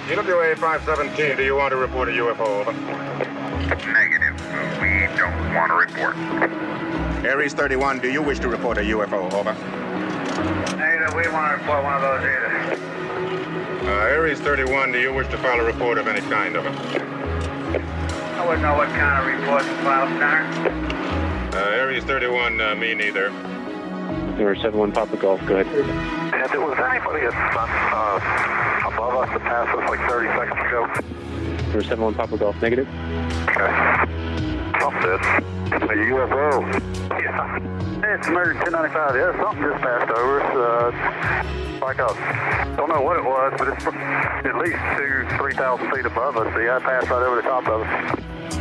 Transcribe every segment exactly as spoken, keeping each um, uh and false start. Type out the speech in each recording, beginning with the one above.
E W A five seventeen, do you want to report a U F O? Over. Negative. We don't want to report. Aries thirty-one, do you wish to report a U F O? Over. Negative. We want to report one of those either. Uh, Aries thirty-one, do you wish to file a report of any kind? Over. I wouldn't know what kind of report to file, sir. Uh, Aries thirty-one, uh, me neither. Zero seven one Papa Golf, go ahead. And there was anybody at, uh, above us that passed us like thirty seconds ago. Zero seven one Papa Golf, negative. Okay. Something. A U F O. Yeah. It's American ten ninety-five. Yeah, something just passed over us. Uh, like a, don't know what it was, but it's at least two, three thousand feet above us. Yeah, it passed right over the top of us.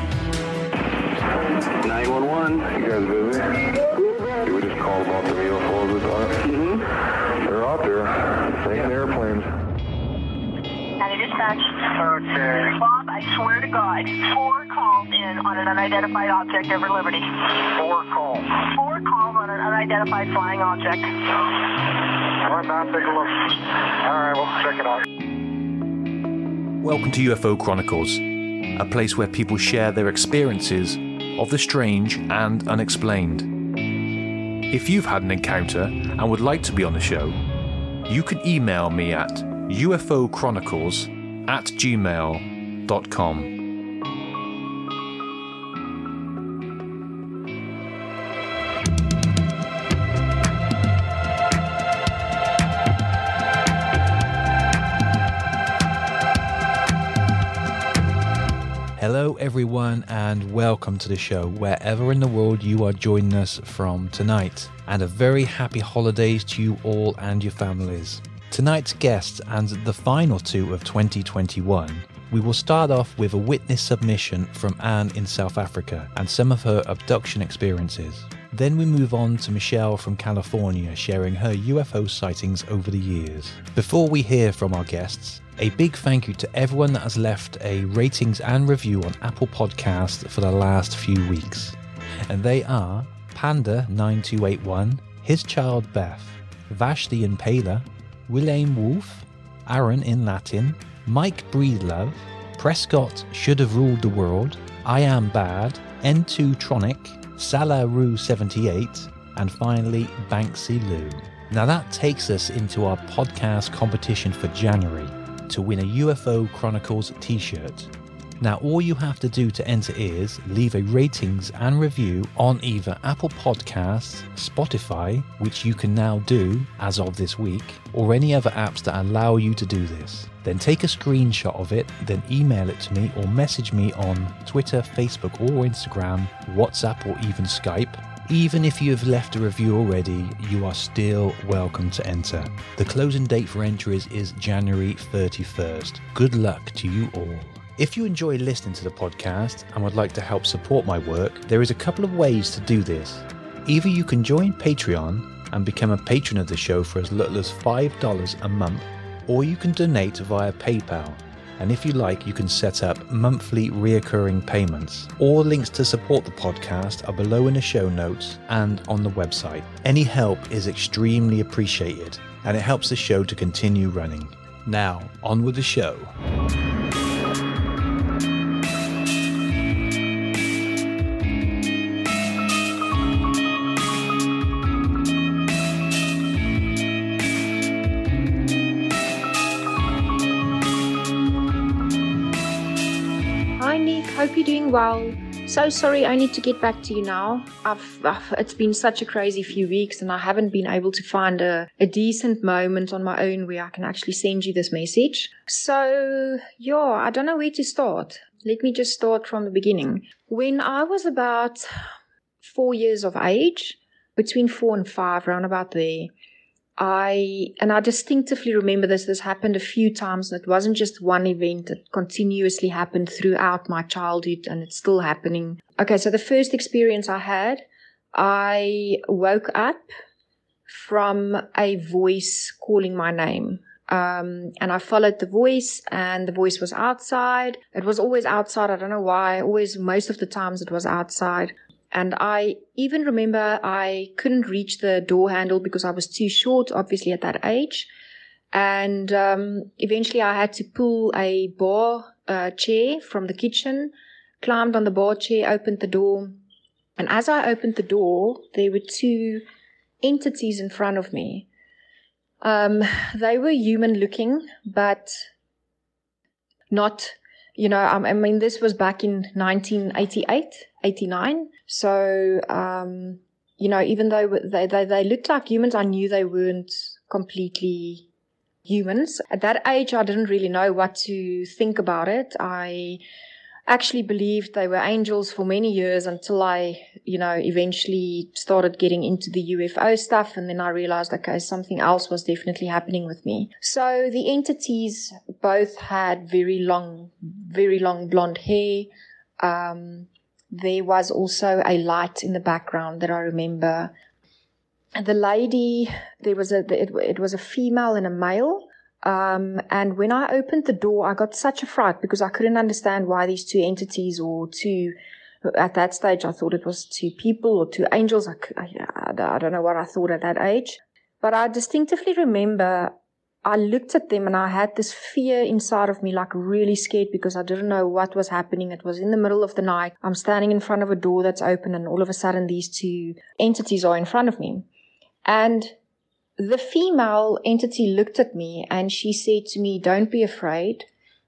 nine one one. You guys busy? We just called about the U F Os this time. Mm-hmm. They're out there. Taking airplanes. County Dispatch. Okay. Bob, I swear to God, four calls in on an unidentified object over Liberty. Four calls. Four calls on an unidentified flying object. All right, now take a look. All right, we'll check it out. Welcome to U F O Chronicles, a place where people share their experiences of the strange and unexplained. If you've had an encounter and would like to be on the show, you can email me at ufochronicles at gmail dot com. Hello everyone and welcome to the show wherever in the world you are joining us from tonight, and a very happy holidays to you all and your families. Tonight's guests and the final two of twenty twenty-one, we will start off with a witness submission from Anne in South Africa and some of her abduction experiences. Then we move on to Michelle from California sharing her U F O sightings over the years. Before we hear from our guests, a big thank you to everyone that has left a ratings and review on Apple Podcasts for the last few weeks. And they are Panda nine two eight one, His Child Beth, Vash the Impaler, William Wolf, Aaron in Latin, Mike Breedlove, Prescott Should Have Ruled the World, I Am Bad, N two Tronic, Salah Rue seventy-eight, and finally Banksy Lou. Now that takes us into our podcast competition for January to win a U F O Chronicles t-shirt. Now all you have to do to enter is leave a ratings and review on either Apple Podcasts, Spotify, which you can now do as of this week, or any other apps that allow you to do this. Then take a screenshot of it, then email it to me or message me on Twitter, Facebook or Instagram, WhatsApp or even Skype. Even if you have left a review already, you are still welcome to enter. The closing date for entries is January thirty-first. Good luck to you all. If you enjoy listening to the podcast and would like to help support my work, there is a couple of ways to do this. Either you can join Patreon and become a patron of the show for as little as five dollars a month, or you can donate via PayPal. And if you like, you can set up monthly reoccurring payments. All links to support the podcast are below in the show notes and on the website. Any help is extremely appreciated, and it helps the show to continue running. Now, on with the show. Hope you're doing well. So sorry I need to get back to you now. I've, I've it's been such a crazy few weeks and I haven't been able to find a, a decent moment on my own where I can actually send you this message. So yeah, I don't know where to start. Let me just start from the beginning. When I was about four years of age, between four and five, around about there, I, and I distinctively remember this, this happened a few times, and it wasn't just one event, it continuously happened throughout my childhood, and it's still happening. Okay, so the first experience I had, I woke up from a voice calling my name. Um, and I followed the voice, and the voice was outside. It was always outside, I don't know why, always, most of the times it was outside. And I even remember I couldn't reach the door handle because I was too short, obviously, at that age. And um, eventually I had to pull a bar uh, chair from the kitchen, climbed on the bar chair, opened the door. And as I opened the door, there were two entities in front of me. Um, they were human looking, but not, you know, um, I mean, this was back in nineteen eighty-eight, eighty-nine. So, um, you know, even though they, they, they looked like humans, I knew they weren't completely humans. At that age, I didn't really know what to think about it. I actually believed they were angels for many years until I, you know, eventually started getting into the U F O stuff. And then I realized, okay, something else was definitely happening with me. So the entities both had very long, very long blonde hair. Um, there was also a light in the background that I remember. The lady, there was a, it, it was a female and a male. Um, and when I opened the door, I got such a fright because I couldn't understand why these two entities or two, at that stage, I thought it was two people or two angels. I, I, I don't know what I thought at that age. But I distinctively remember I looked at them and I had this fear inside of me, like really scared because I didn't know what was happening. It was in the middle of the night. I'm standing in front of a door that's open and all of a sudden these two entities are in front of me. And the female entity looked at me and she said to me, "Don't be afraid.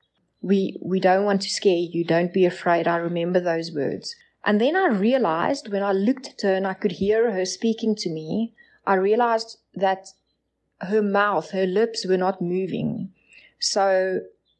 We we don't want to scare you. Don't be afraid." I remember those words. And then I realized when I looked at her and I could hear her speaking to me, I realized that her mouth, her lips were not moving. So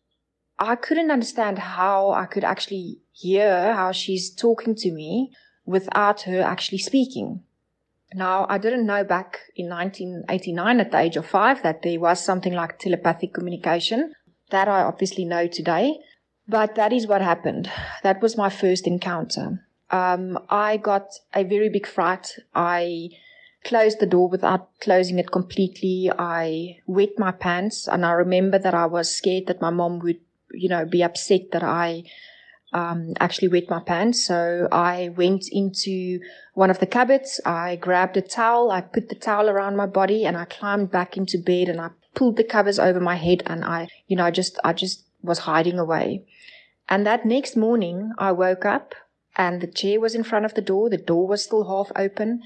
I couldn't understand how I could actually hear how she's talking to me without her actually speaking. Now, I didn't know back in nineteen eighty-nine at the age of five that there was something like telepathic communication. That I obviously know today. But that is what happened. That was my first encounter. Um, I got a very big fright. I closed the door without closing it completely. I wet my pants. And I remember that I was scared that my mom would, you know, be upset that I Um, actually wet my pants. So I went into one of the cupboards. I grabbed a towel. I put the towel around my body and I climbed back into bed and I pulled the covers over my head and I, you know, I just, I just was hiding away. And that next morning I woke up and the chair was in front of the door. The door was still half open.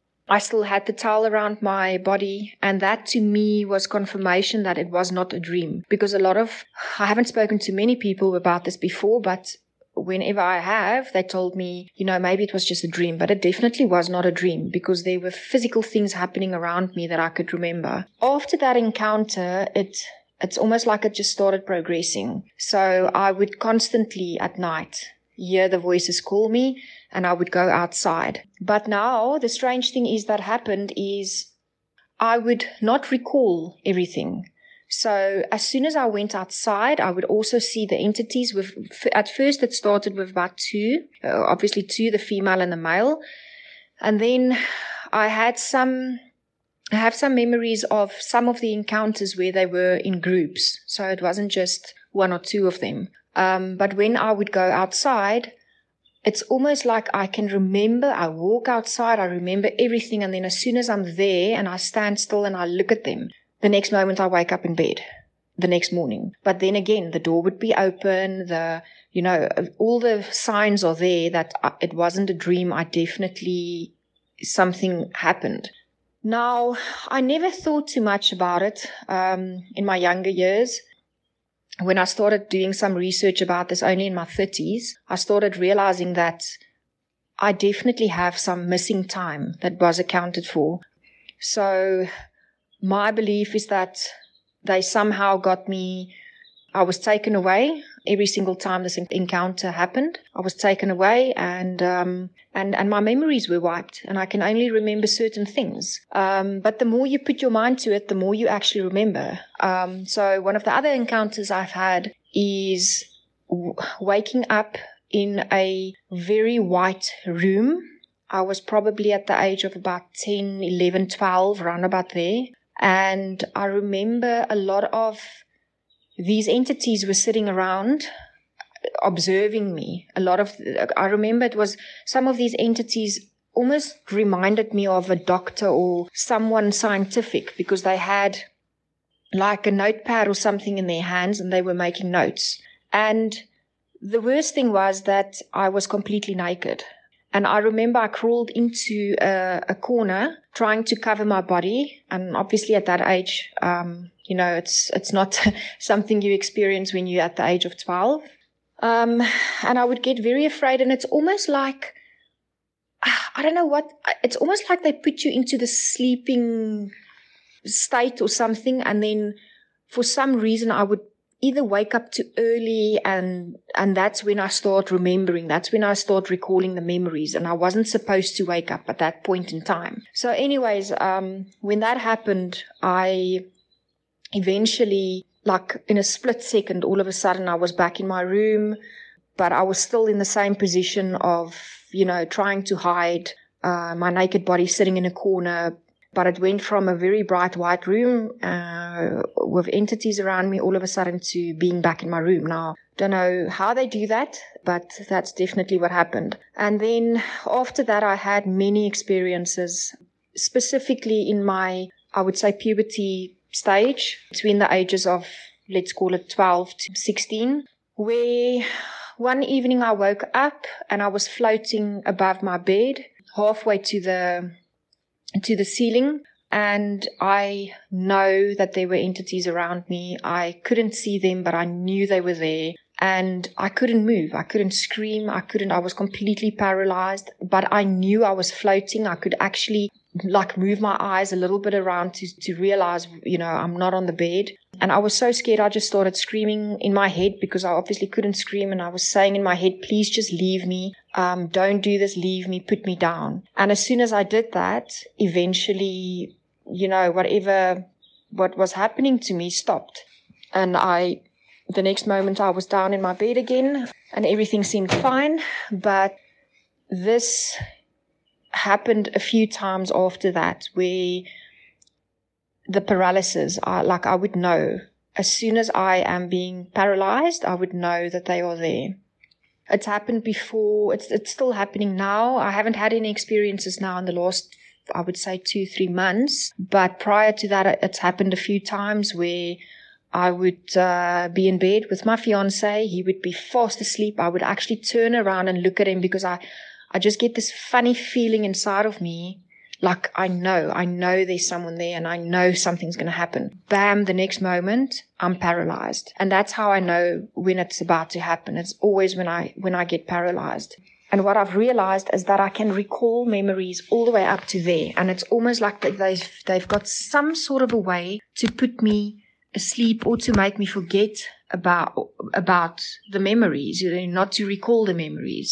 I still had the towel around my body, and that to me was confirmation that it was not a dream. Because a lot of, I haven't spoken to many people about this before, but whenever I have, they told me, you know, maybe it was just a dream, but it definitely was not a dream because there were physical things happening around me that I could remember. After that encounter, it it's almost like it just started progressing. So I would constantly at night hear the voices call me and I would go outside. But now the strange thing is that happened is I would not recall everything. So as soon as I went outside, I would also see the entities. With at first it started with about two, uh, obviously two, the female and the male. And then I had some, I have some memories of some of the encounters where they were in groups. So it wasn't just one or two of them. Um, but when I would go outside, it's almost like I can remember, I walk outside, I remember everything. And then as soon as I'm there and I stand still and I look at them, the next moment I wake up in bed, the next morning. But then again, the door would be open, the, you know, all the signs are there that it wasn't a dream. I definitely, something happened. Now, I never thought too much about it um, in my younger years. When I started doing some research about this only in my thirties, I started realizing that I definitely have some missing time that was accounted for. So my belief is that they somehow got me, I was taken away every single time this encounter happened. I was taken away and um, and, and my memories were wiped and I can only remember certain things. Um, but the more you put your mind to it, the more you actually remember. Um, so one of the other encounters I've had is w- waking up in a very white room. I was probably at the age of about ten, eleven, twelve, around about there. And I remember a lot of these entities were sitting around observing me. A lot of, I remember it was some of these entities almost reminded me of a doctor or someone scientific because they had like a notepad or something in their hands, and they were making notes. And the worst thing was that I was completely naked. And I remember I crawled into a, a corner trying to cover my body. And obviously at that age, um, you know, it's it's not something you experience when you're at the age of twelve. Um, and I would get very afraid. And it's almost like, I don't know what, it's almost like they put you into the sleeping state or something. And then for some reason I would either wake up too early, and and that's when I start remembering. That's when I start recalling the memories, and I wasn't supposed to wake up at that point in time. So anyways, um, when that happened, I eventually, like in a split second, all of a sudden I was back in my room, but I was still in the same position of, you know, trying to hide uh, my naked body sitting in a corner. But it went from a very bright white room uh, with entities around me all of a sudden to being back in my room. Now, don't know how they do that, but that's definitely what happened. And then after that, I had many experiences, specifically in my, I would say, puberty stage, between the ages of, let's call it twelve to sixteen, where one evening I woke up and I was floating above my bed, halfway to the to the ceiling, and I know that there were entities around me. I couldn't see them, but I knew they were there, and I couldn't move. I couldn't scream. I couldn't, I was completely paralyzed, but I knew I was floating. I could actually like move my eyes a little bit around to, to realize, you know, I'm not on the bed. And I was so scared, I just started screaming in my head because I obviously couldn't scream. And I was saying in my head, please just leave me. Um, don't do this. Leave me. Put me down. And as soon as I did that, eventually, you know, whatever, what was happening to me stopped. And I, the next moment I was down in my bed again and everything seemed fine. But this happened a few times after that, where the paralysis, I, like I would know, as soon as I am being paralyzed, I would know that they are there. It's happened before. It's it's still happening now. I haven't had any experiences now in the last, I would say, two, three months. But prior to that, it's happened a few times where I would uh, be in bed with my fiance. He would be fast asleep. I would actually turn around and look at him because I, I just get this funny feeling inside of me. Like I know, I know there's someone there and I know something's going to happen. Bam, the next moment, I'm paralyzed. And that's how I know when it's about to happen. It's always when I, when I get paralyzed. And what I've realized is that I can recall memories all the way up to there. And it's almost like they've, they've got some sort of a way to put me asleep or to make me forget about, about the memories, you know, not to recall the memories.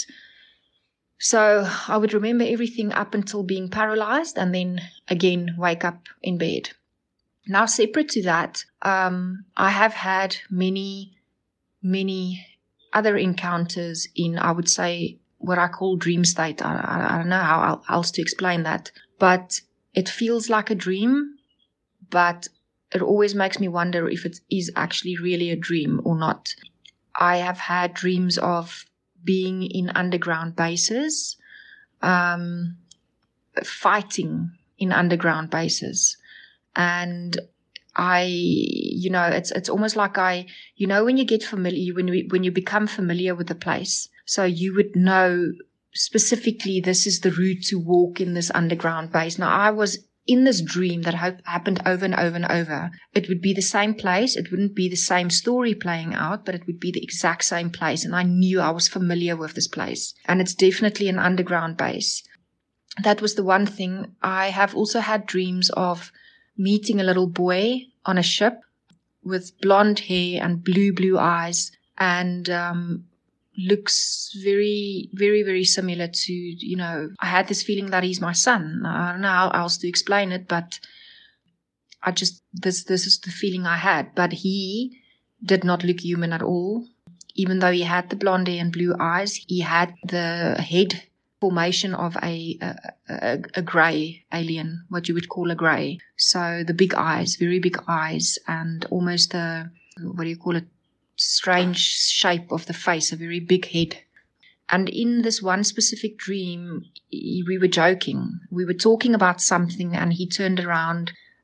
So I would remember everything up until being paralyzed and then again wake up in bed. Now, separate to that, um, I have had many, many other encounters in, I would say, what I call dream state. I, I, I don't know how else to explain that, but it feels like a dream, but it always makes me wonder if it is actually really a dream or not. I have had dreams of being in underground bases, um, fighting in underground bases. And I, you know, it's it's almost like I, you know, when you get familiar, when we, when you become familiar with the place, so you would know specifically this is the route to walk in this underground base. Now, I was in this dream that ha- happened over and over and over. It would be the same place. It wouldn't be the same story playing out, but it would be the exact same place. And I knew I was familiar with this place. And it's definitely an underground base. That was the one thing. I have also had dreams of meeting a little boy on a ship with blonde hair and blue, blue eyes, and um, looks very, very, very similar to, you know, I had this feeling that he's my son. I don't know how else to explain it, but I just, this, this is the feeling I had. But he did not look human at all. Even though he had the blonde hair and blue eyes, he had the head formation of a, a, a, a grey alien, what you would call a grey. So the big eyes, very big eyes, and almost a, what do you call it? Strange shape of the face, a very big head. And in this one specific dream, we were joking. We were talking about something, and he turned around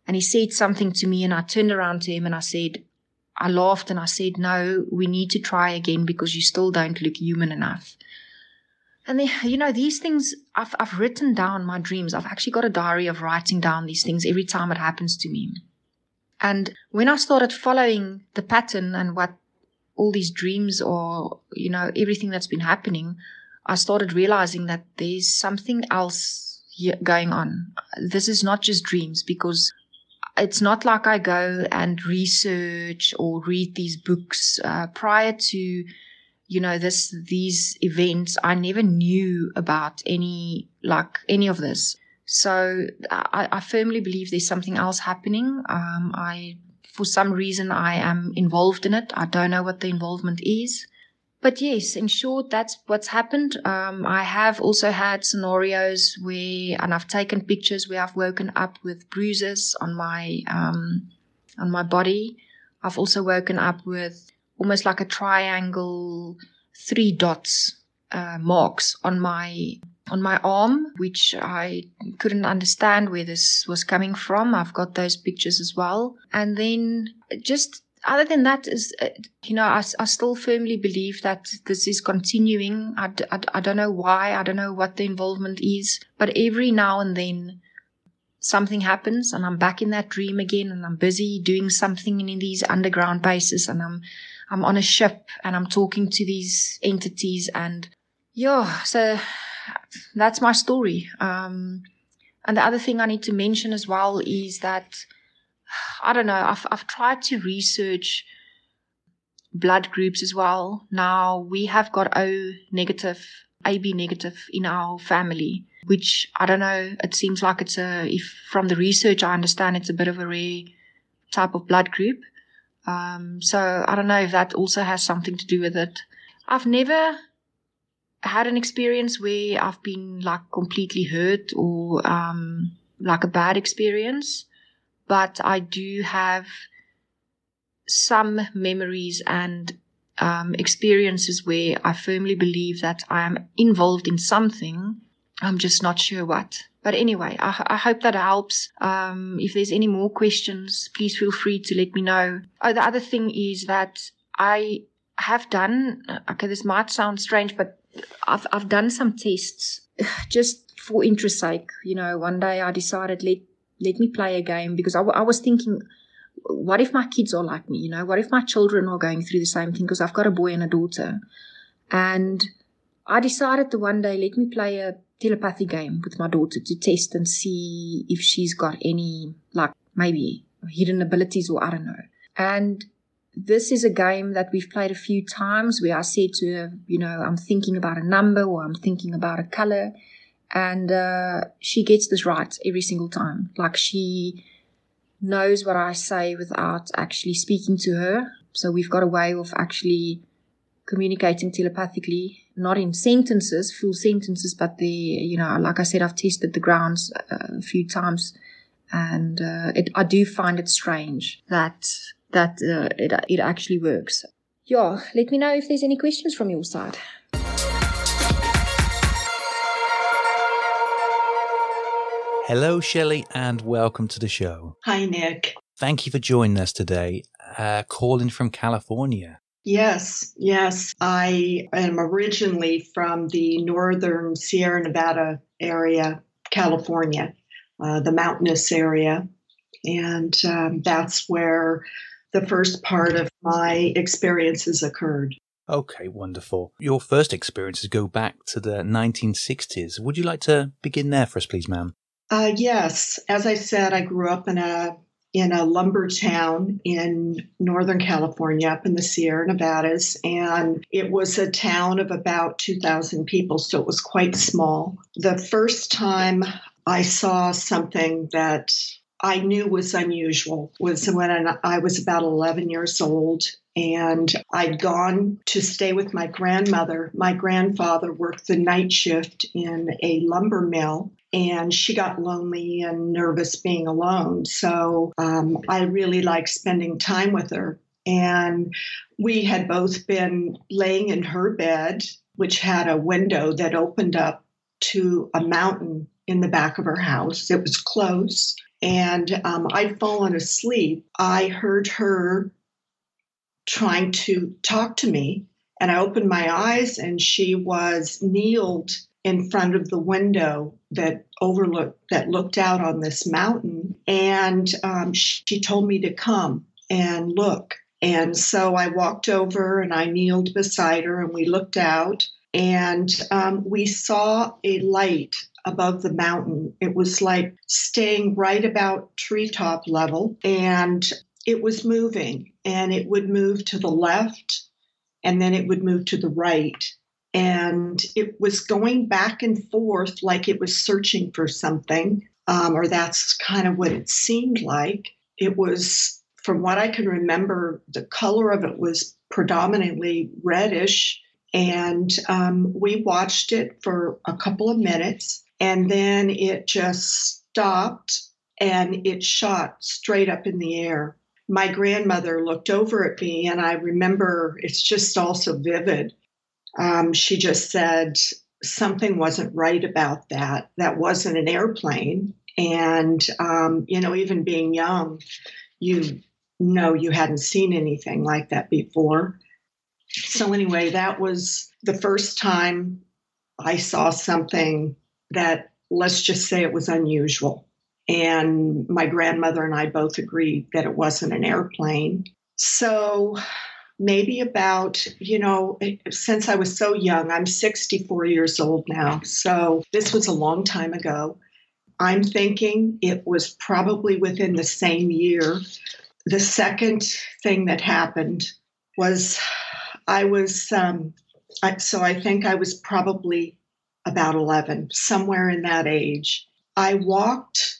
And he said something to me, and I turned around to him and I said, I laughed and I said, no, we need to try again because you still don't look human enough. And then, you know, these things, I've, I've written down my dreams. I've actually got a diary of writing down these things every time it happens to me. And when I started following the pattern and what all these dreams or, you know, everything that's been happening, I started realizing that there's something else here going on. This is not just dreams, because it's not like I go and research or read these books. Uh, prior to, you know, this, these events, I never knew about any, like any of this. So I, I firmly believe there's something else happening. Um, I, for some reason, I am involved in it. I don't know what the involvement is. But yes, in short, that's what's happened. Um, I have also had scenarios where, and I've taken pictures where I've woken up with bruises on my, um, on my body. I've also woken up with almost like a triangle, three dots, uh, marks on my, on my arm, which I couldn't understand where this was coming from. I've got those pictures as well. And then just, other than that, is, you know, I, I still firmly believe that this is continuing. I, I, I don't know why. I don't know what the involvement is. But every now and then, something happens and I'm back in that dream again, and I'm busy doing something in these underground bases, and I'm I'm on a ship and I'm talking to these entities. And, yeah, so that's my story. Um, and the other thing I need to mention as well is that, I don't know, I've, I've tried to research blood groups as well. Now, we have got O negative, A B negative in our family, which, I don't know, it seems like it's a, if from the research I understand, it's a bit of a rare type of blood group. Um, so I don't know if that also has something to do with it. I've never had an experience where I've been like completely hurt or um, like a bad experience. But I do have some memories and um, experiences where I firmly believe that I am involved in something. I'm just not sure what. But anyway, I, I hope that helps. Um, if there's any more questions, please feel free to let me know. Oh, the other thing is that I have done, okay, this might sound strange, but I've, I've done some tests just for interest's sake. You know, one day I decided, let Let me play a game, because I, w- I was thinking, what if my kids are like me? You know, what if my children are going through the same thing? Because I've got a boy and a daughter. And I decided to one day, let me play a telepathy game with my daughter to test and see if she's got any, like maybe hidden abilities or I don't know. And this is a game that we've played a few times where I said to her, you know, I'm thinking about a number or I'm thinking about a color. And uh, she gets this right every single time. Like, she knows what I say without actually speaking to her. So we've got a way of actually communicating telepathically, not in sentences, full sentences, but the, you know, like I said, I've tested the grounds uh, a few times, and uh, it, I do find it strange that that uh, it it actually works. Yeah, let me know if there's any questions from your side. Hello, Shelley, and welcome to the show. Hi, Nick. Thank you for joining us today, uh, calling from California. Yes, yes. I am originally from the northern Sierra Nevada area, California, uh, the mountainous area. And um, that's where the first part of my experiences occurred. Okay, wonderful. Your first experiences go back to the nineteen sixties. Would you like to begin there for us, please, ma'am? Uh, yes. As I said, I grew up in a in a lumber town in Northern California, up in the Sierra Nevadas, and it was a town of about two thousand people, so it was quite small. The first time I saw something that I knew was unusual was when I was about eleven years old, and I'd gone to stay with my grandmother. My grandfather worked the night shift in a lumber mill, and she got lonely and nervous being alone. So um, I really liked spending time with her. And we had both been laying in her bed, which had a window that opened up to a mountain in the back of her house. It was close, and um, I'd fallen asleep. I heard her trying to talk to me, and I opened my eyes, and she was kneeled in front of the window that overlooked, that looked out on this mountain. And um, she told me to come and look. And so I walked over and I kneeled beside her, and we looked out, and um, we saw a light above the mountain. It was like staying right about treetop level, and it was moving, and it would move to the left, and then it would move to the right. And it was going back and forth like it was searching for something, um, or that's kind of what it seemed like. It was, from what I can remember, the color of it was predominantly reddish. And um, we watched it for a couple of minutes, and then it just stopped and it shot straight up in the air. My grandmother looked over at me, and I remember, it's just also vivid. Um, she just said something wasn't right about that. That wasn't an airplane. And, um, you know, even being young, you know you hadn't seen anything like that before. So anyway, that was the first time I saw something that, let's just say, it was unusual. And my grandmother and I both agreed that it wasn't an airplane. So maybe about, you know, since I was so young, I'm sixty-four years old now. So this was a long time ago. I'm thinking it was probably within the same year. The second thing that happened was I was, um, I, so I think I was probably about eleven, somewhere in that age. I walked,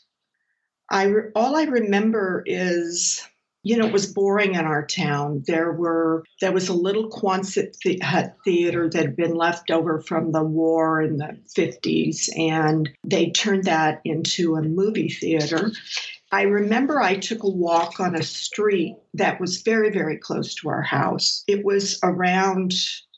I re, all I remember is, you know, it was boring in our town. There were, there was a little Quonset hut theater that had been left over from the war in the fifties, and they turned that into a movie theater. I remember I took a walk on a street that was very, very close to our house. It was around,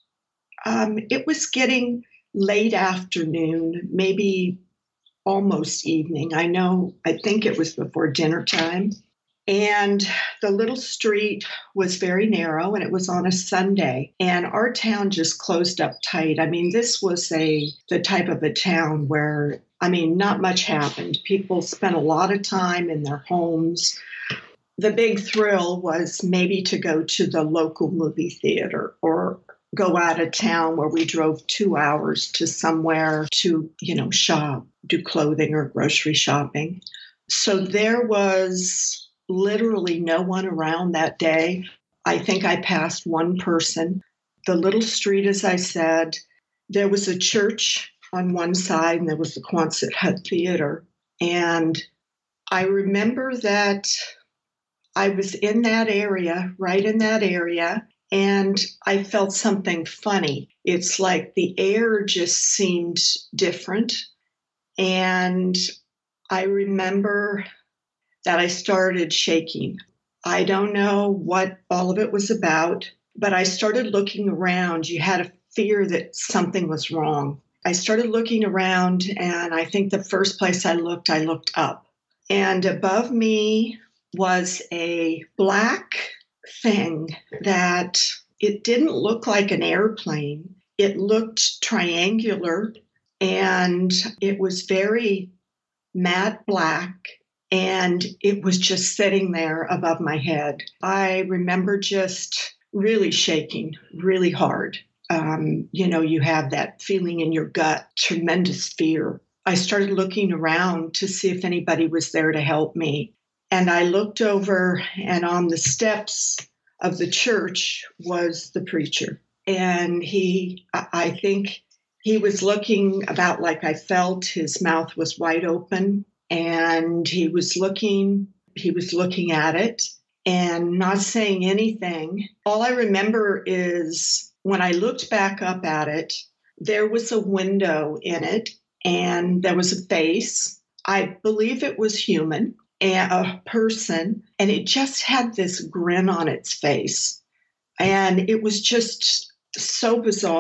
um, it was getting late afternoon, maybe almost evening. I know, I think it was before dinner time. And the little street was very narrow, and it was on a Sunday, and our town just closed up tight. I mean, this was a the type of a town where, I mean, not much happened. People spent a lot of time in their homes. The big thrill was maybe to go to the local movie theater or go out of town, where we drove two hours to somewhere to, you know, shop, do clothing or grocery shopping. So there was literally no one around that day. I think I passed one person. The little street, as I said, there was a church on one side, and there was the Quonset hut theater. And I remember that I was in that area, right in that area, and I felt something funny. It's like the air just seemed different. And I remember that I started shaking. I don't know what all of it was about, but I started looking around. You had a fear that something was wrong. I started looking around, and I think the first place I looked, I looked up. And above me was a black thing that it didn't look like an airplane. It looked triangular, and it was very matte black. And it was just sitting there above my head. I remember just really shaking really hard. Um, you know, you have that feeling in your gut, tremendous fear. I started looking around to see if anybody was there to help me. And I looked over, and on the steps of the church was the preacher. And he, I think he was looking about like I felt. His mouth was wide open. And he was looking, he was looking at it and not saying anything. All I remember is when I looked back up at it, there was a window in it, and there was a face. I believe it was human, a person, and it just had this grin on its face. And it was just so bizarre.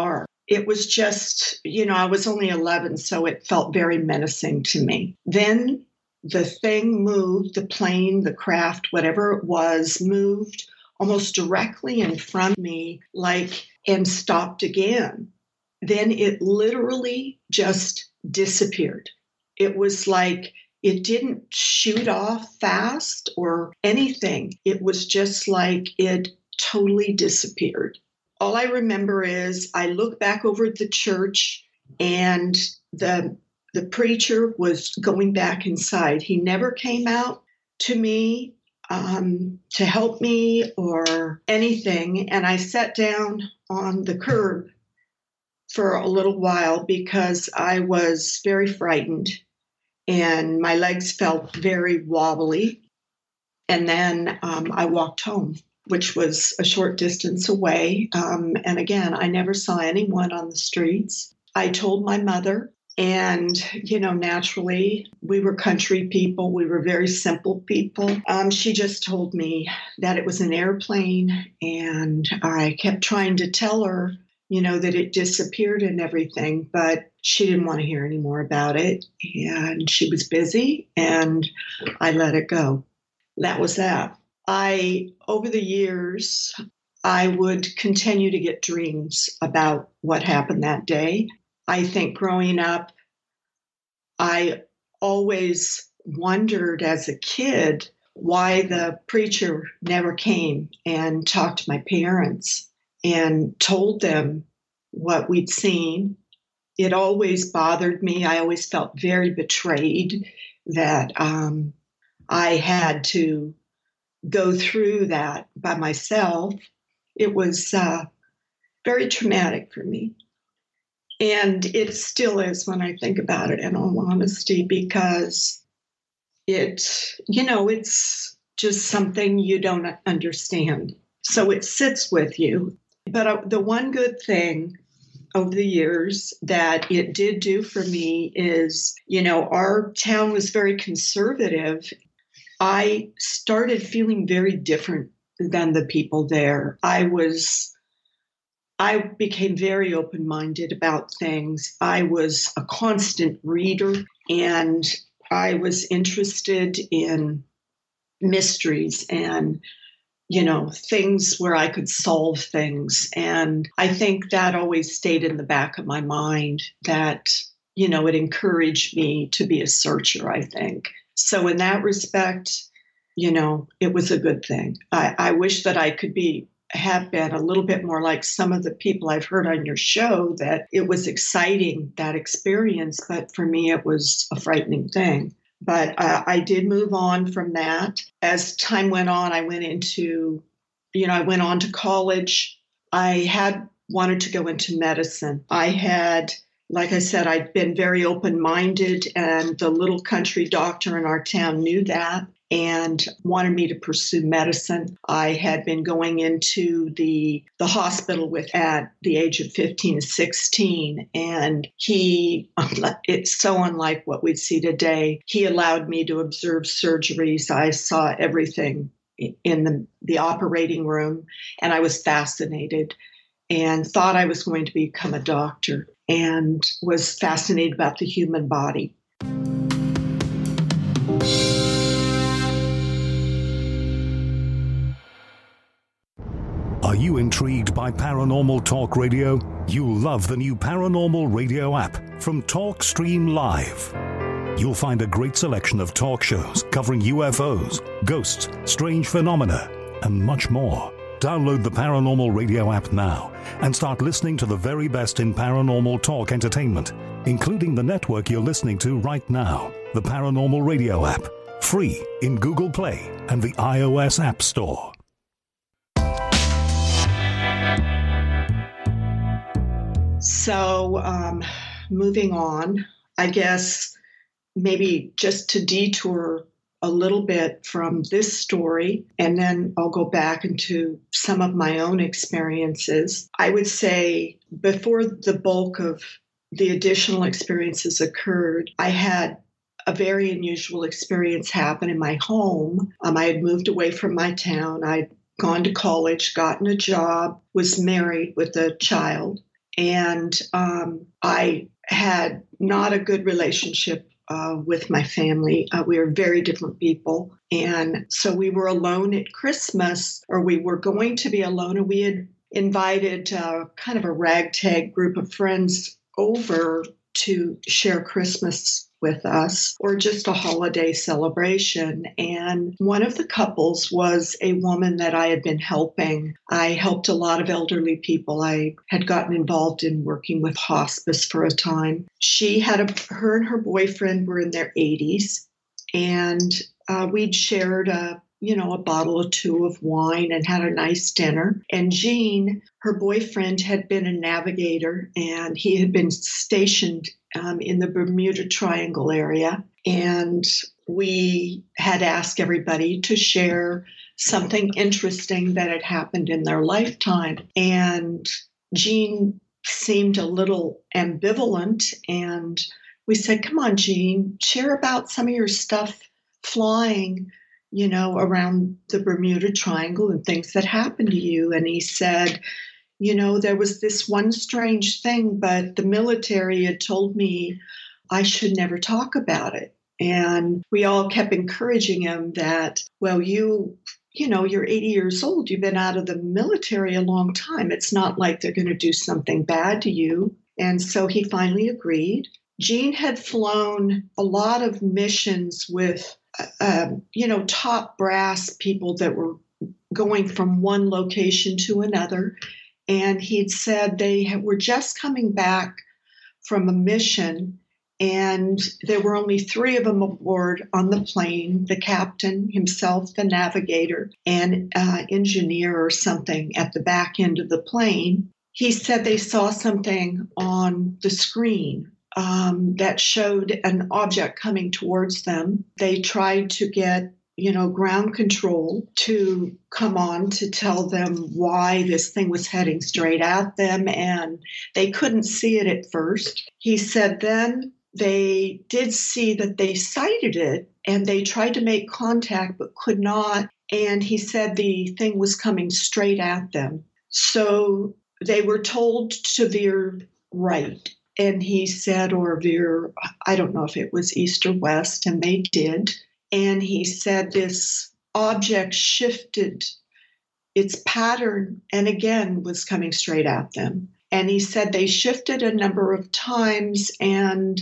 it was just, you know, I was only eleven, so it felt very menacing to me. Then the thing moved, the plane, the craft, whatever it was, moved almost directly in front of me, like, and stopped again. Then it literally just disappeared. It was like it didn't shoot off fast or anything. It was just like it totally disappeared. All I remember is I looked back over at the church and the the preacher was going back inside. He never came out to me um, to help me or anything. And I sat down on the curb for a little while because I was very frightened and my legs felt very wobbly. And then um, I walked home, which was a short distance away. Um, and again, I never saw anyone on the streets. I told my mother, and, you know, naturally, we were country people. We were very simple people. Um, she just told me that it was an airplane, and I kept trying to tell her, you know, that it disappeared and everything, but she didn't want to hear any more about it. And she was busy, and I let it go. That was that. I, over the years, I would continue to get dreams about what happened that day. I think growing up, I always wondered as a kid why the preacher never came and talked to my parents and told them what we'd seen. It always bothered me. I always felt very betrayed that um, I had to go through that by myself. It was uh, very traumatic for me. And it still is when I think about it, in all honesty, because it, you know, it's just something you don't understand. So it sits with you. But uh, the one good thing over the years that it did do for me is, you know, our town was very conservative. I started feeling very different than the people there. I was, I became very open-minded about things. I was a constant reader, and I was interested in mysteries and, you know, things where I could solve things. And I think that always stayed in the back of my mind, that, you know, it encouraged me to be a searcher, I think. So in that respect, you know, it was a good thing. I, I wish that I could be, have been a little bit more like some of the people I've heard on your show, that it was exciting, that experience. But for me, it was a frightening thing. But uh, I did move on from that. As time went on, I went into, you know, I went on to college. I had wanted to go into medicine. I had, like I said, I'd been very open-minded, and the little country doctor in our town knew that and wanted me to pursue medicine. I had been going into the the hospital with at the age of fifteen, sixteen, and he, it's so unlike what we'd see today. He allowed me to observe surgeries. I saw everything in the, the operating room, and I was fascinated and thought I was going to become a doctor, and was fascinated about the human body. Are you intrigued by Paranormal Talk Radio? You'll love the new Paranormal Radio app from TalkStream Live. You'll find a great selection of talk shows covering U F Os, ghosts, strange phenomena, and much more. Download the Paranormal Radio app now and start listening to the very best in paranormal talk entertainment, including the network you're listening to right now, the Paranormal Radio app, free in Google Play and the iOS App Store. So um, moving on, I guess maybe just to detour a little bit from this story, and then I'll go back into some of my own experiences. I would say before the bulk of the additional experiences occurred, I had a very unusual experience happen in my home. Um, I had moved away from my town. I'd gone to college, gotten a job, was married with a child. And um, I had not a good relationship uh, with my family. Uh, we were very different people. And so we were alone at Christmas, or we were going to be alone, and we had invited uh, kind of a ragtag group of friends over to share Christmas with us, or just a holiday celebration. And one of the couples was a woman that I had been helping. I helped a lot of elderly people. I had gotten involved in working with hospice for a time. She had a, her and her boyfriend were in their eighties, and uh, we'd shared a you know, a bottle or two of wine and had a nice dinner. And Gene, her boyfriend, had been a navigator, and he had been stationed um, in the Bermuda Triangle area. And we had asked everybody to share something interesting that had happened in their lifetime. And Gene seemed a little ambivalent, and we said, come on, Gene, share about some of your stuff flying, you know, around the Bermuda Triangle and things that happened to you. And he said, you know, there was this one strange thing, but the military had told me I should never talk about it. And we all kept encouraging him that, well, you, you know, you're eighty years old. You've been out of the military a long time. It's not like they're going to do something bad to you. And so he finally agreed. Gene had flown a lot of missions with Um, you know, top brass people that were going from one location to another. And he'd said they had, were just coming back from a mission, and there were only three of them aboard on the plane, the captain himself, the navigator, and uh, engineer or something at the back end of the plane. He said they saw something on the screen Um, that showed an object coming towards them. They tried to get, you know, ground control to come on to tell them why this thing was heading straight at them, and they couldn't see it at first. He said then they did see that they sighted it, and they tried to make contact but could not, and he said the thing was coming straight at them. So they were told to veer right. And he said, or veer, I don't know if it was east or west, and they did. And he said this object shifted its pattern and again was coming straight at them. And he said they shifted a number of times, and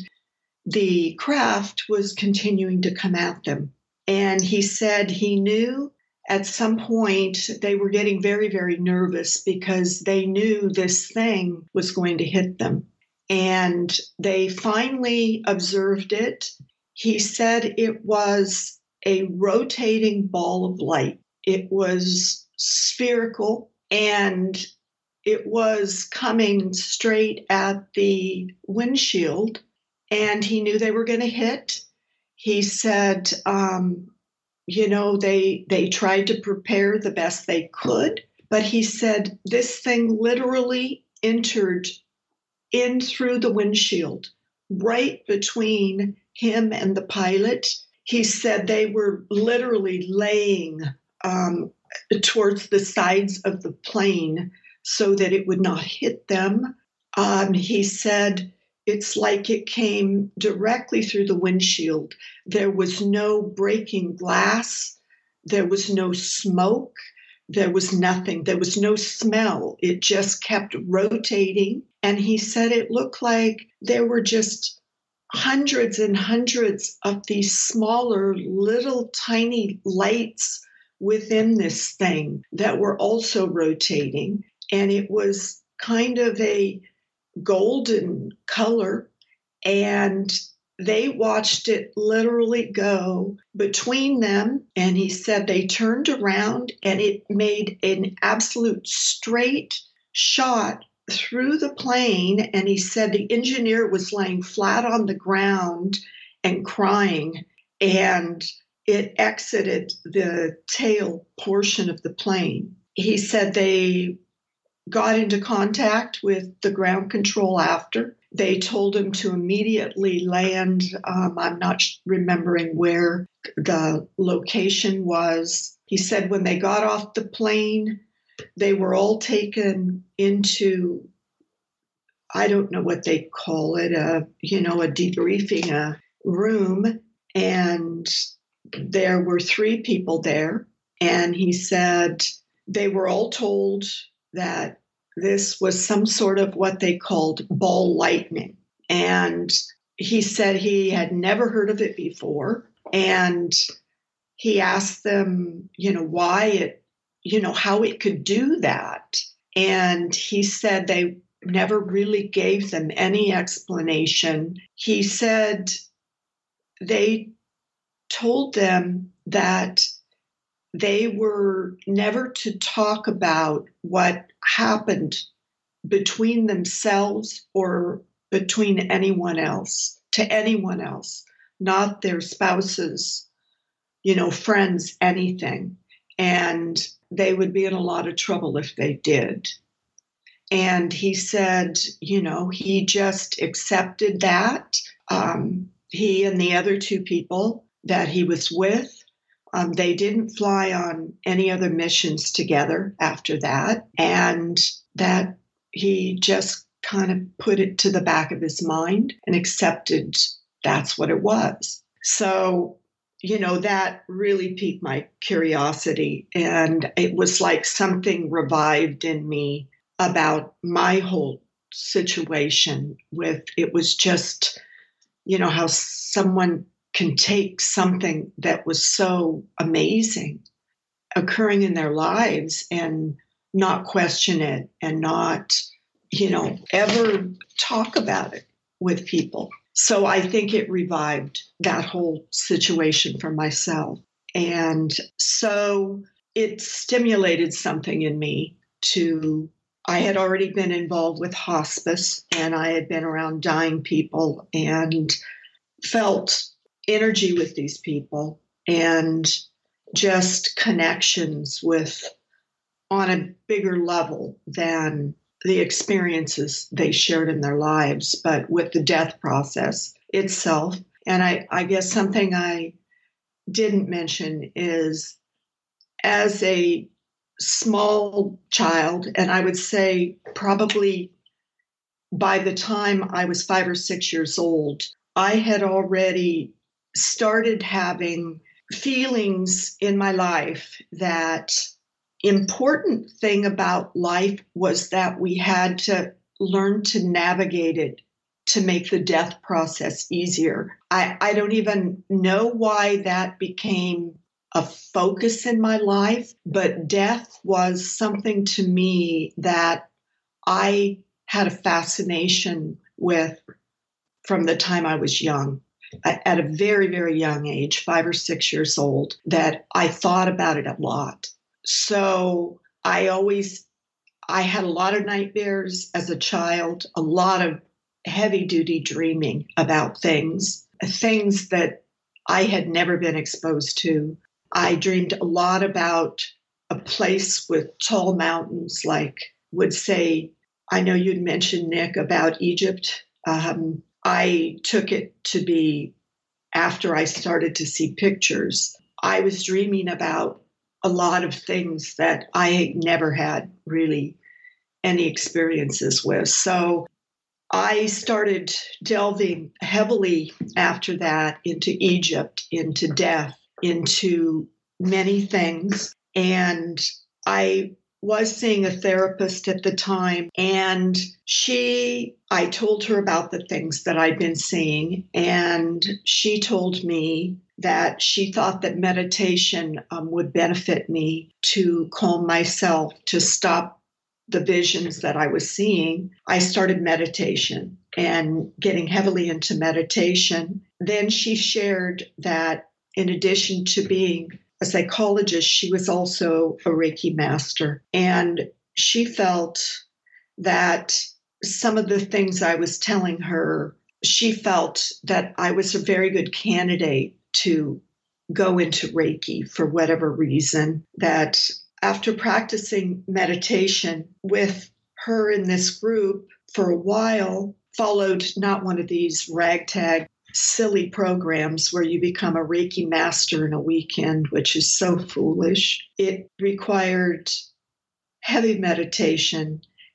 the craft was continuing to come at them. And he said he knew at some point they were getting very, very nervous because they knew this thing was going to hit them. And they finally observed it. He said it was a rotating ball of light. It was spherical, and it was coming straight at the windshield, and he knew they were going to hit. He said, um, you know, they they tried to prepare the best they could, but he said this thing literally entered in through the windshield, right between him and the pilot. He said they were literally laying um, towards the sides of the plane so that it would not hit them. Um, he said it's like it came directly through the windshield. There was no breaking glass. There was no smoke. There was nothing. There was no smell. It just kept rotating. And he said it looked like there were just hundreds and hundreds of these smaller, little tiny lights within this thing that were also rotating. And it was kind of a golden color. And they watched it literally go between them. And he said they turned around and it made an absolute straight shot through the plane. And he said the engineer was laying flat on the ground and crying. And it exited the tail portion of the plane. He said they got into contact with the ground control after. They told him to immediately land. Um, I'm not remembering where the location was. He said when they got off the plane, they were all taken into I don't know what they call it, a, you know, a debriefing a room. And there were three people there. And he said they were all told that this was some sort of what they called ball lightning. And he said he had never heard of it before. And he asked them, you know, why it, you know, how it could do that. And he said they never really gave them any explanation. He said they told them that they were never to talk about what happened between themselves or between anyone else, to anyone else, not their spouses, you know, friends, anything. And they would be in a lot of trouble if they did. And he said, you know, he just accepted that. Um, he and the other two people that he was with, um, they didn't fly on any other missions together after that. And that he just kind of put it to the back of his mind and accepted that's what it was. So, you know, that really piqued my curiosity. And it was like something revived in me about my whole situation with, it was just, you know, how someone can take something that was so amazing occurring in their lives and not question it and not, you know, ever talk about it with people. So I think it revived that whole situation for myself. And so it stimulated something in me to, I had already been involved with hospice and I had been around dying people and felt energy with these people and just connections with on a bigger level than the experiences they shared in their lives, but with the death process itself. And I, I guess something I didn't mention is as a small child, and I would say probably by the time I was five or six years old, I had already started having feelings in my life that important thing about life was that we had to learn to navigate it to make the death process easier. I, I don't even know why that became a focus in my life, but death was something to me that I had a fascination with from the time I was young. At a very, very young age, five or six years old, that I thought about it a lot. So I always, I had a lot of nightmares as a child, a lot of heavy duty dreaming about things, things that I had never been exposed to. I dreamed a lot about a place with tall mountains, like would say, I know you'd mentioned, Nick, about Egypt. Um, I took it to be, after I started to see pictures, I was dreaming about a lot of things that I never had really any experiences with. So I started delving heavily after that into Egypt, into death, into many things. And I was seeing a therapist at the time, and she, I told her about the things that I'd been seeing, and she told me that she thought that meditation um, would benefit me to calm myself, to stop the visions that I was seeing. I started meditation and getting heavily into meditation. Then she shared that in addition to being a psychologist, she was also a Reiki master. And she felt that some of the things I was telling her, she felt that I was a very good candidate to go into Reiki for whatever reason. That after practicing meditation with her in this group for a while, followed not one of these ragtag silly programs where you become a Reiki master in a weekend, which is so foolish. It required heavy meditation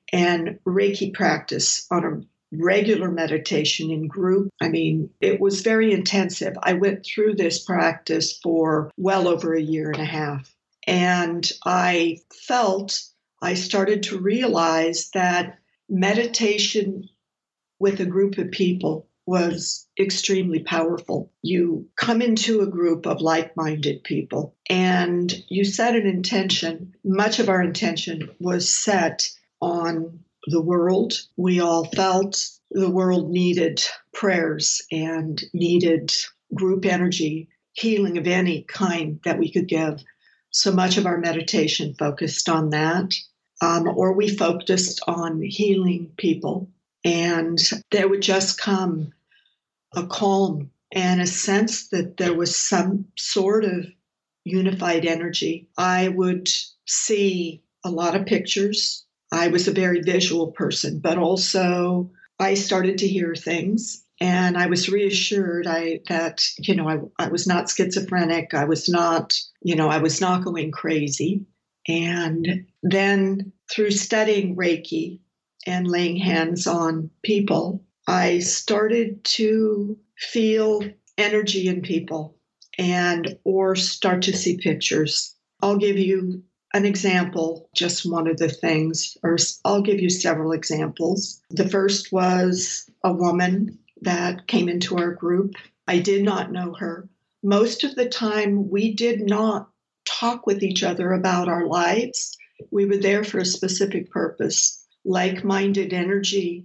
and Reiki practice on a regular meditation in group. I mean, it was very intensive. I went through this practice for well over a year and a half. And I felt, I started to realize that meditation with a group of people was extremely powerful. You come into a group of like-minded people and you set an intention. Much of our intention was set on the world. We all felt the world needed prayers and needed group energy, healing of any kind that we could give. So much of our meditation focused on that, um, or we focused on healing people. And there would just come a calm and a sense that there was some sort of unified energy. I would see a lot of pictures. I was a very visual person, but also I started to hear things, and I was reassured I that, you know, I, I was not schizophrenic. I was not, you know, I was not going crazy. And then through studying Reiki and laying hands on people, I started to feel energy in people and or start to see pictures. I'll give you an example, just one of the things, or I'll give you several examples. The first was a woman that came into our group. I did not know her. Most of the time, we did not talk with each other about our lives. We were there for a specific purpose, like-minded energy,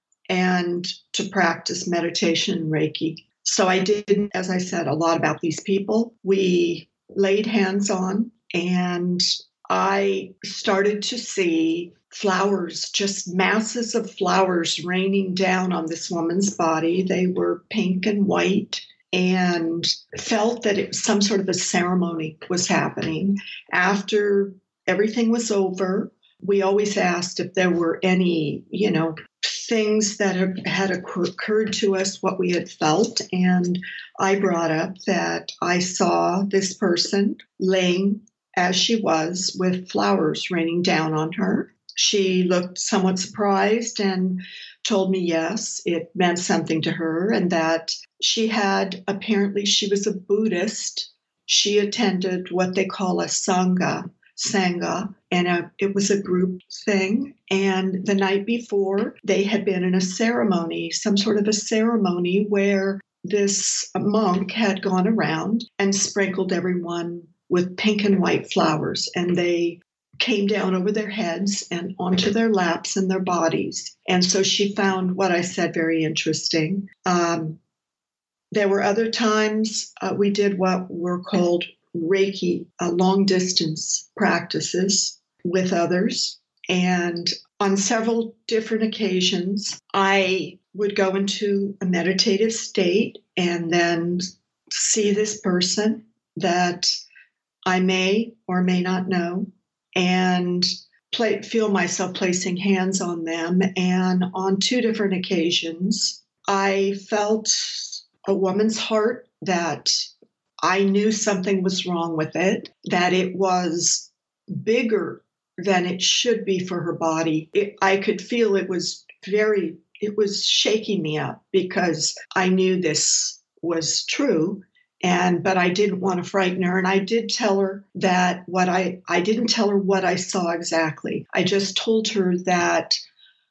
and to practice meditation and Reiki. So I did, as I said, a lot about these people. We laid hands on, and I started to see flowers, just masses of flowers raining down on this woman's body. They were pink and white, and felt that it, some sort of a ceremony was happening. After everything was over, we always asked if there were any, you know, things that had occurred to us, what we had felt. And I brought up that I saw this person laying as she was with flowers raining down on her. She looked somewhat surprised and told me yes, it meant something to her, and that she had, apparently she was a Buddhist. She attended what they call a Sangha, Sangha, and a, it was a group thing. And the night before, they had been in a ceremony, some sort of a ceremony where this monk had gone around and sprinkled everyone with pink and white flowers, and they came down over their heads and onto their laps and their bodies. And so she found what I said very interesting. Um, there were other times uh, we did what were called Reiki, uh, long distance practices with others. And on several different occasions, I would go into a meditative state and then see this person that I may or may not know, and play, feel myself placing hands on them. And on two different occasions, I felt a woman's heart that I knew something was wrong with it, that it was bigger than it should be for her body. It, I could feel it was very, it was shaking me up because I knew this was true. And, but I didn't want to frighten her. And I did tell her that what I, I didn't tell her what I saw exactly. I just told her that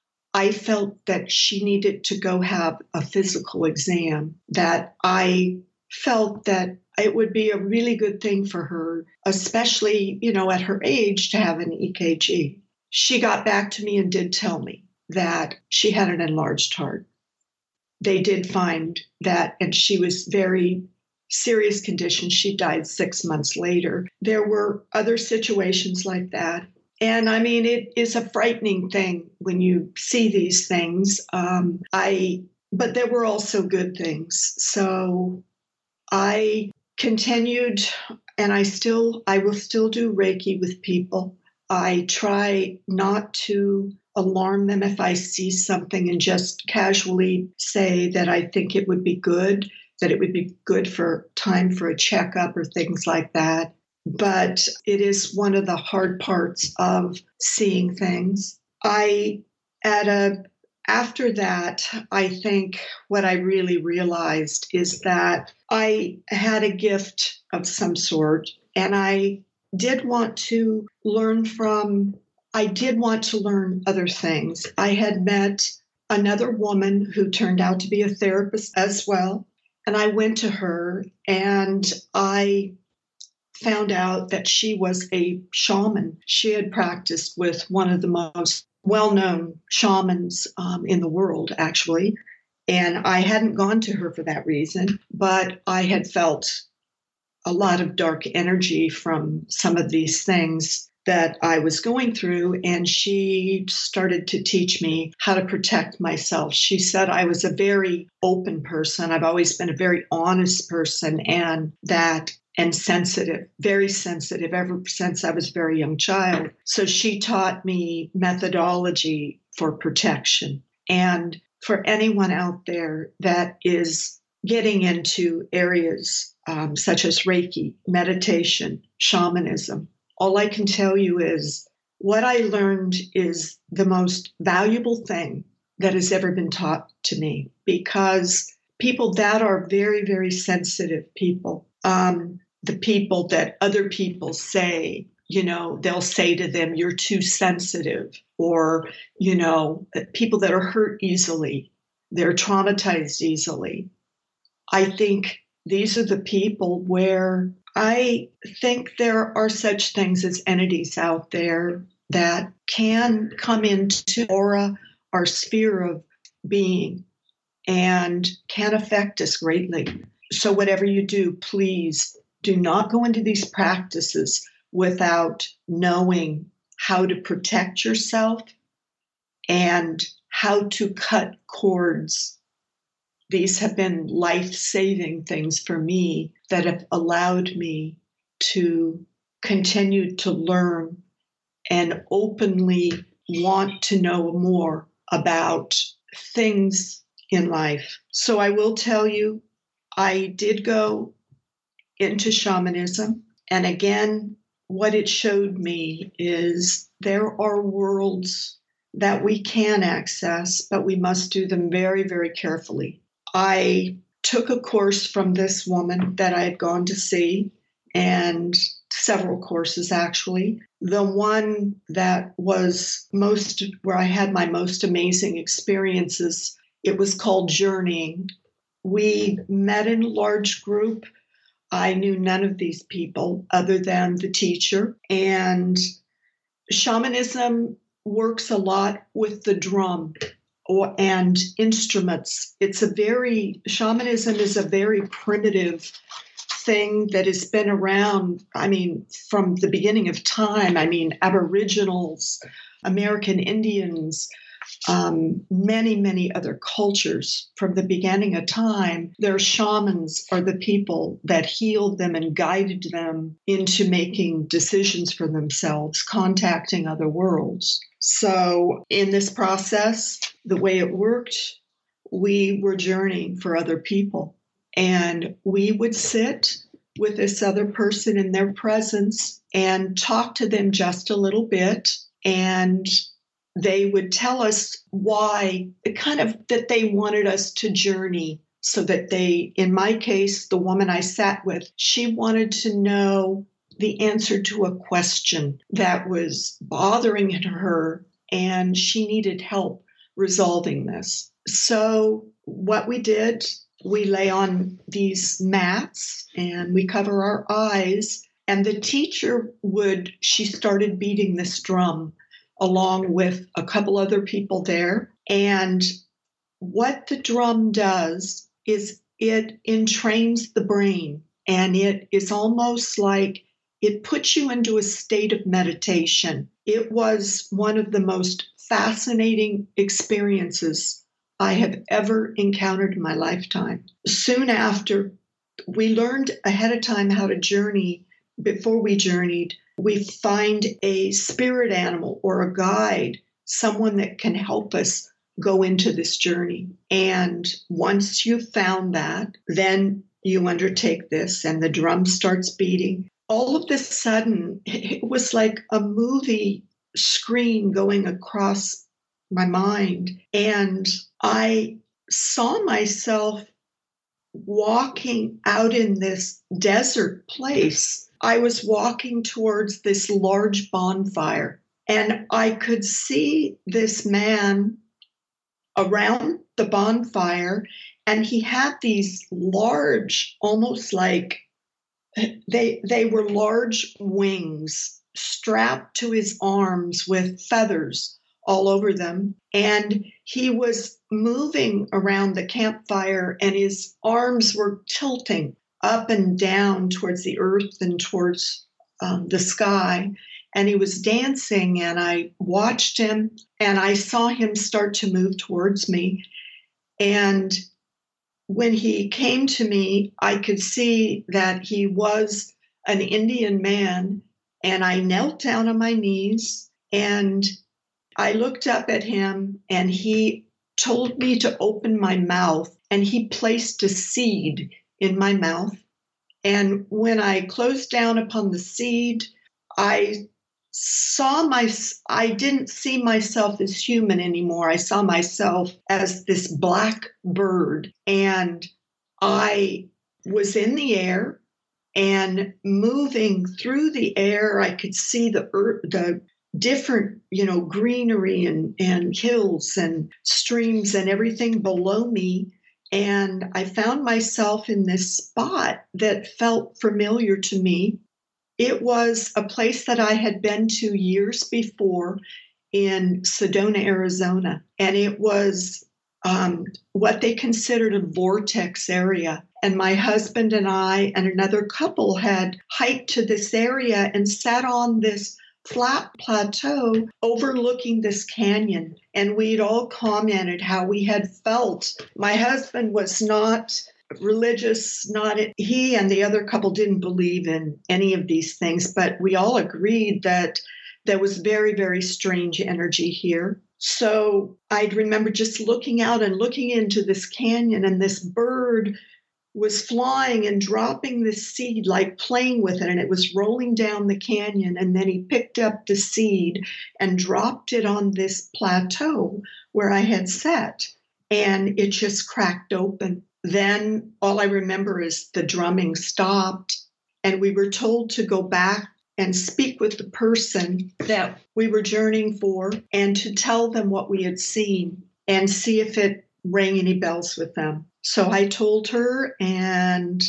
I felt that she needed to go have a physical exam, that I felt that it would be a really good thing for her, especially, you know, at her age, to have an E K G. She got back to me and did tell me that she had an enlarged heart. They did find that, and she was very serious condition. She died six months later. There were other situations like that. And I mean, it is a frightening thing when you see these things. Um, I, but there were also good things. So I continued, and I still, I will still do Reiki with people. I try not to alarm them if I see something and just casually say that I think it would be good, that it would be good for time for a checkup or things like that. But it is one of the hard parts of seeing things. I, at a, after that, I think what I really realized is that I had a gift of some sort, and I did want to learn from, I did want to learn other things. I had met another woman who turned out to be a therapist as well, and I went to her and I found out that she was a shaman. She had practiced with one of the most well-known shamans um, in the world, actually. And I hadn't gone to her for that reason, but I had felt a lot of dark energy from some of these things that I was going through. And she started to teach me how to protect myself. She said I was a very open person. I've always been a very honest person, and that and sensitive, very sensitive ever since I was a very young child. So she taught me methodology for protection. And for anyone out there that is getting into areas um, such as Reiki, meditation, shamanism, all I can tell you is what I learned is the most valuable thing that has ever been taught to me, because people that are very, very sensitive people, um, the people that other people say, you know, they'll say to them, you're too sensitive, or, you know, people that are hurt easily, they're traumatized easily. I think these are the people where I think there are such things as entities out there that can come into aura, our sphere of being, and can affect us greatly. So whatever you do, please do not go into these practices without knowing how to protect yourself and how to cut cords. These have been life-saving things for me that have allowed me to continue to learn and openly want to know more about things in life. So I will tell you, I did go into shamanism. And again, what it showed me is there are worlds that we can access, but we must do them very, very carefully. I took a course from this woman that I had gone to see, and several courses actually. The one that was most, where I had my most amazing experiences, it was called Journeying. We met in a large group. I knew none of these people other than the teacher. And shamanism works a lot with the drum or, and instruments. It's a very, shamanism is a very primitive thing that has been around, I mean, from the beginning of time. I mean, Aboriginals, American Indians, Um, many, many other cultures from the beginning of time, their shamans are the people that healed them and guided them into making decisions for themselves, contacting other worlds. So in this process, the way it worked, we were journeying for other people. And we would sit with this other person in their presence and talk to them just a little bit, and they would tell us why, kind of that they wanted us to journey, so that they, in my case, the woman I sat with, she wanted to know the answer to a question that was bothering her, and she needed help resolving this. So what we did, we lay on these mats and we cover our eyes, and the teacher would, she started beating this drum along with a couple other people there. And what the drum does is it entrains the brain, and it is almost like it puts you into a state of meditation. It was one of the most fascinating experiences I have ever encountered in my lifetime. Soon after, we learned ahead of time how to journey. Before we journeyed, we find a spirit animal or a guide, someone that can help us go into this journey. And once you've found that, then you undertake this, and the drum starts beating. All of this sudden, it was like a movie screen going across my mind, and I saw myself walking out in this desert place. I was walking towards this large bonfire, and I could see this man around the bonfire, and he had these large, almost like they they were large wings strapped to his arms with feathers all over them. And he was moving around the campfire, and his arms were tilting up and down towards the earth and towards um, the sky. And he was dancing, and I watched him, and I saw him start to move towards me. And when he came to me, I could see that he was an Indian man, and I knelt down on my knees, and I looked up at him, and he told me to open my mouth, and he placed a seed in my mouth. And when I closed down upon the seed, I saw my, I didn't see myself as human anymore. I saw myself as this black bird, and I was in the air and moving through the air. I could see the earth, the different, you know, greenery and, and hills and streams and everything below me. And I found myself in this spot that felt familiar to me. It was a place that I had been to years before in Sedona, Arizona. And it was um, what they considered a vortex area. And my husband and I and another couple had hiked to this area and sat on this flat plateau overlooking this canyon. And we'd all commented how we had felt. My husband was not religious, not he and the other couple didn't believe in any of these things, but we all agreed that there was very, very strange energy here. So I'd remember just looking out and looking into this canyon, and this bird was flying and dropping this seed, like playing with it, and it was rolling down the canyon. And then he picked up the seed and dropped it on this plateau where I had sat, and it just cracked open. Then all I remember is the drumming stopped, and we were told to go back and speak with the person that we were journeying for and to tell them what we had seen and see if it rang any bells with them. So I told her, and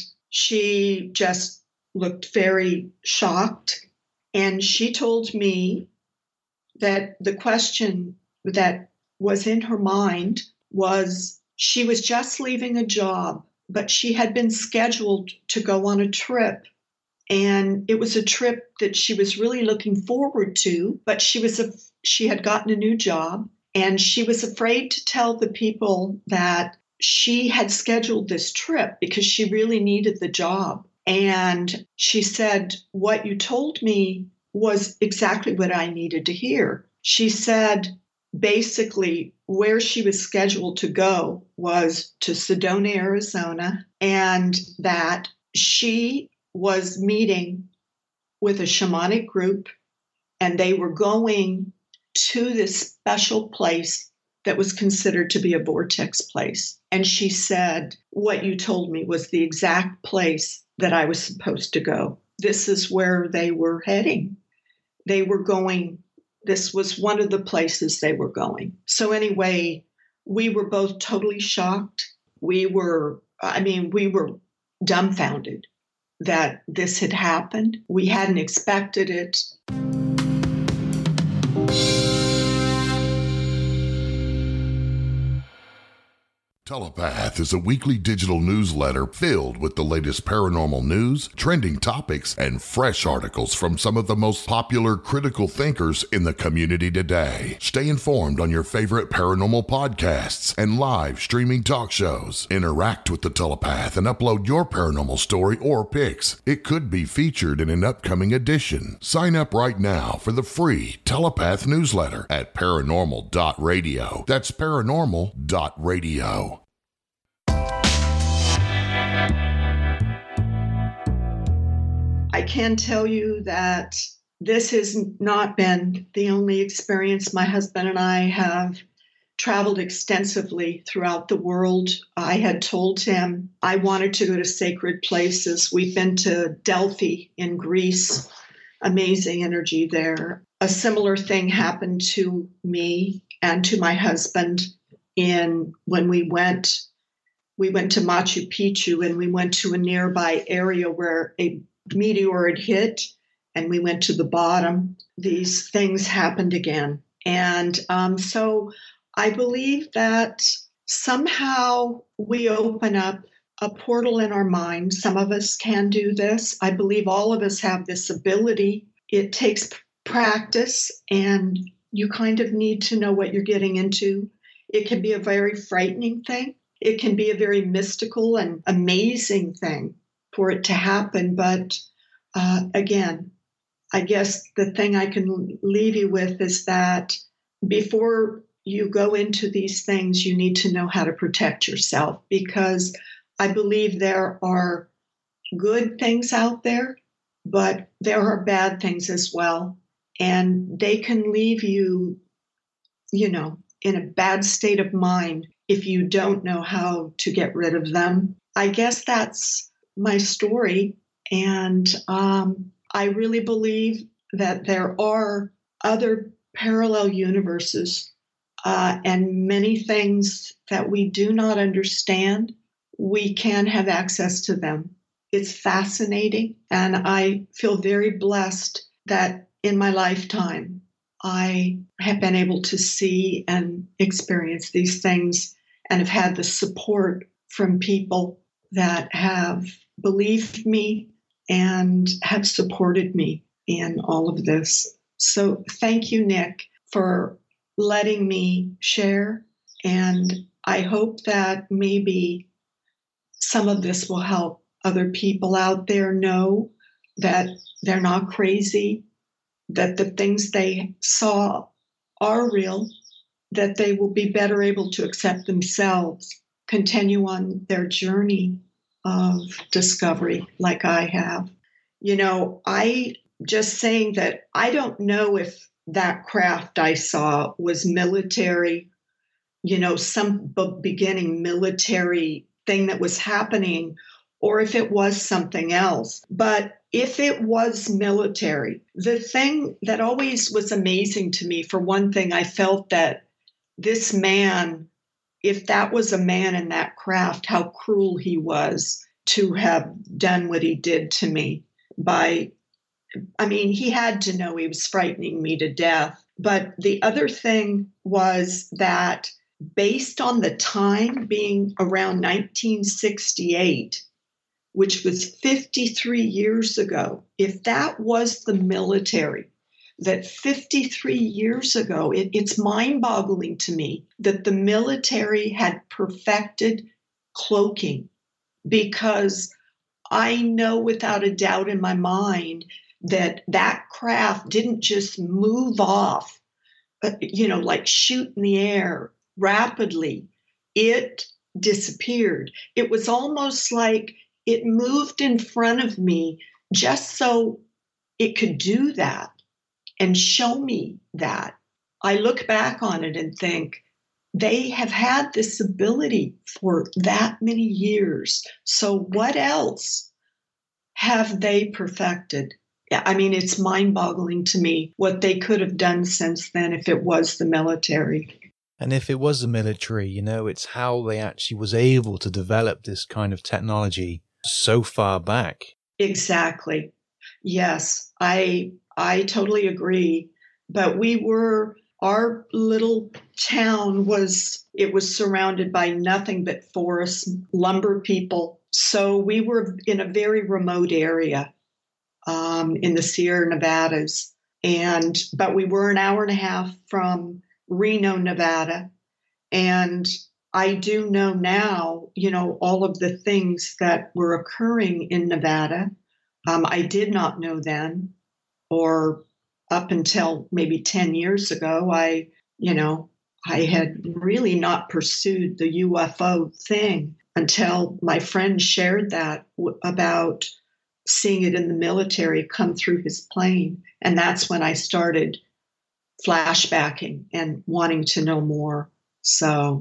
she just looked very shocked. And she told me that the question that was in her mind was, she was just leaving a job, but she had been scheduled to go on a trip. And it was a trip that she was really looking forward to, but she was a, she had gotten a new job, and she was afraid to tell the people that she had scheduled this trip because she really needed the job. And she said, what you told me was exactly what I needed to hear. She said, basically, where she was scheduled to go was to Sedona, Arizona, and that she was meeting with a shamanic group, and they were going to this special place that was considered to be a vortex place. And she said, what you told me was the exact place that I was supposed to go. This is where they were heading. They were going, this was one of the places they were going. So anyway, we were both totally shocked. We were, I mean, we were dumbfounded that this had happened. We hadn't expected it. Telepath is a weekly digital newsletter filled with the latest paranormal news, trending topics, and fresh articles from some of the most popular critical thinkers in the community today. Stay informed on your favorite paranormal podcasts and live streaming talk shows. Interact with the Telepath and upload your paranormal story or pics. It could be featured in an upcoming edition. Sign up right now for the free Telepath newsletter at paranormal dot radio. That's paranormal dot radio. I can tell you that this has not been the only experience. My husband and I have traveled extensively throughout the world. I had told him I wanted to go to sacred places. We've been to Delphi in Greece, amazing energy there. A similar thing happened to me and to my husband in when we went we went to Machu Picchu, and we went to a nearby area where a meteor had hit, and we went to the bottom. These things happened again. And um, so I believe that somehow we open up a portal in our mind. Some of us can do this. I believe all of us have this ability. It takes practice, and you kind of need to know what you're getting into. It can be a very frightening thing. It can be a very mystical and amazing thing for it to happen. But uh, again, I guess the thing I can leave you with is that before you go into these things, you need to know how to protect yourself, because I believe there are good things out there, but there are bad things as well. And they can leave you, you know, in a bad state of mind if you don't know how to get rid of them. I guess that's my story. And um, I really believe that there are other parallel universes uh, and many things that we do not understand. We can have access to them. It's fascinating. And I feel very blessed that in my lifetime, I have been able to see and experience these things and have had the support from people that have believed me and have supported me in all of this. So thank you, Nick, for letting me share. And I hope that maybe some of this will help other people out there know that they're not crazy, that the things they saw are real, that they will be better able to accept themselves, continue on their journey of discovery like I have. You know, I just saying that I don't know if that craft I saw was military, you know, some beginning military thing that was happening, or if it was something else. But if it was military, the thing that always was amazing to me, for one thing, I felt that this man, if that was a man in that craft, how cruel he was to have done what he did to me by, I mean, he had to know he was frightening me to death. But the other thing was that based on the time being around nineteen sixty-eight, which was fifty-three years ago, if that was the military, that fifty-three years ago, it, it's mind-boggling to me that the military had perfected cloaking, because I know without a doubt in my mind that that craft didn't just move off, uh, you know, like shoot in the air rapidly. It disappeared. It was almost like it moved in front of me just so it could do that and show me that. I look back on it and think, they have had this ability for that many years. So what else have they perfected? I mean, it's mind-boggling to me what they could have done since then if it was the military. And if it was the military, you know, it's how they actually was able to develop this kind of technology so far back. Exactly. Yes, I I totally agree. But we were, our little town was, it was surrounded by nothing but forests, lumber people. So we were in a very remote area um, in the Sierra Nevadas. And, but we were an hour and a half from Reno, Nevada. And I do know now, you know, all of the things that were occurring in Nevada. Um, I did not know then, or up until maybe ten years ago, I, you know, I had really not pursued the U F O thing until my friend shared that w- about seeing it in the military come through his plane. And that's when I started flashbacking and wanting to know more. So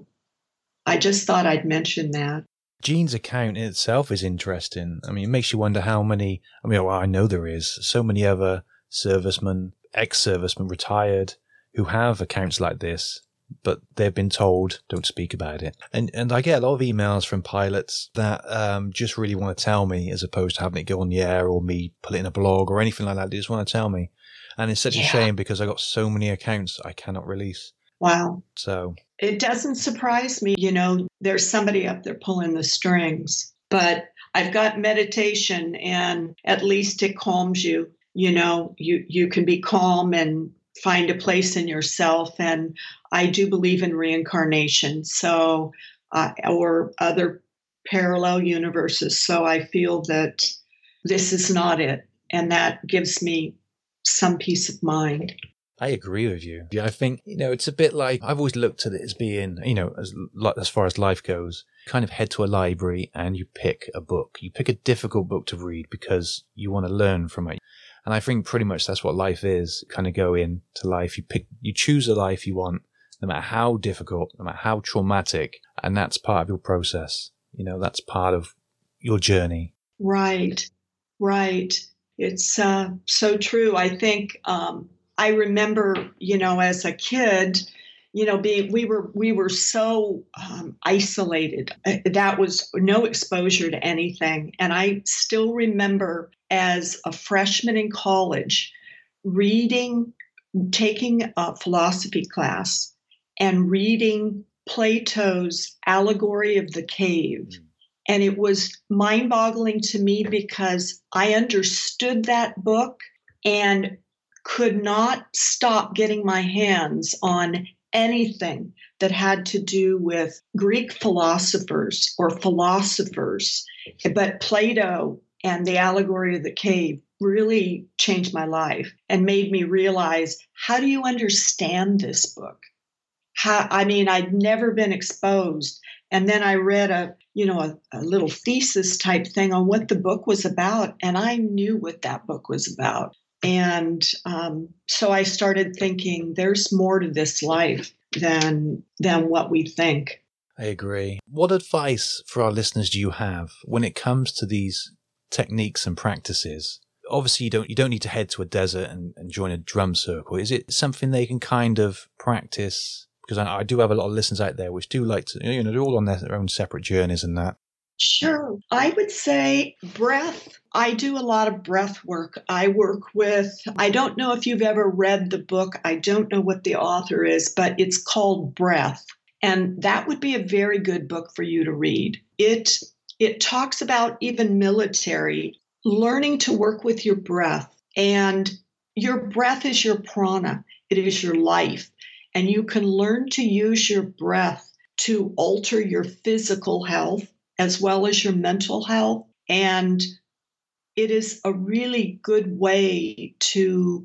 I just thought I'd mention that. Gene's account in itself is interesting. I mean, it makes you wonder how many, I mean, well, I know there is so many other servicemen, ex-servicemen, retired, who have accounts like this, but they've been told, don't speak about it. And and I get a lot of emails from pilots that um, just really want to tell me, as opposed to having it go on the air or me put it in a blog or anything like that. They just want to tell me. And it's such yeah. a shame because I got so many accounts I cannot release. Wow. So it doesn't surprise me. You know, there's somebody up there pulling the strings, but I've got meditation, and at least it calms you. You know, you, you can be calm and find a place in yourself. And I do believe in reincarnation, so uh, or other parallel universes. So I feel that this is not it. And that gives me some peace of mind. I agree with you. Yeah, I think, you know, it's a bit like, I've always looked at it as being, you know, as as far as life goes, kind of head to a library and you pick a book. You pick a difficult book to read because you want to learn from it. And I think pretty much that's what life is. Kind of go into life. You pick, you choose a life you want, no matter how difficult, no matter how traumatic. And that's part of your process. You know, that's part of your journey. Right. Right. It's uh, so true. I think, um, I remember, you know, as a kid, you know, being, we were, we were so um, isolated. That was no exposure to anything. And I still remember as a freshman in college, reading, taking a philosophy class and reading Plato's Allegory of the Cave. Mm. And it was mind-boggling to me because I understood that book and could not stop getting my hands on anything that had to do with Greek philosophers or philosophers. But Plato and the Allegory of the Cave really changed my life and made me realize, how do you understand this book? How, I mean, I'd never been exposed. And then I read a, you know, a, a little thesis type thing on what the book was about. And I knew what that book was about. And um, so I started thinking there's more to this life than than what we think. I agree. What advice for our listeners do you have when it comes to these techniques and practices? Obviously, you don't you don't need to head to a desert and, and join a drum circle. Is it something they can kind of practice? Because I, I do have a lot of listeners out there which do like to, you know, they're all on their own separate journeys and that. Sure. I would say breath. I do a lot of breath work. I work with, I don't know if you've ever read the book. I don't know what the author is, but it's called Breath. And that would be a very good book for you to read. It, it talks about even military, learning to work with your breath. And your breath is your prana. It is your life. And you can learn to use your breath to alter your physical health as well as your mental health. And it is a really good way to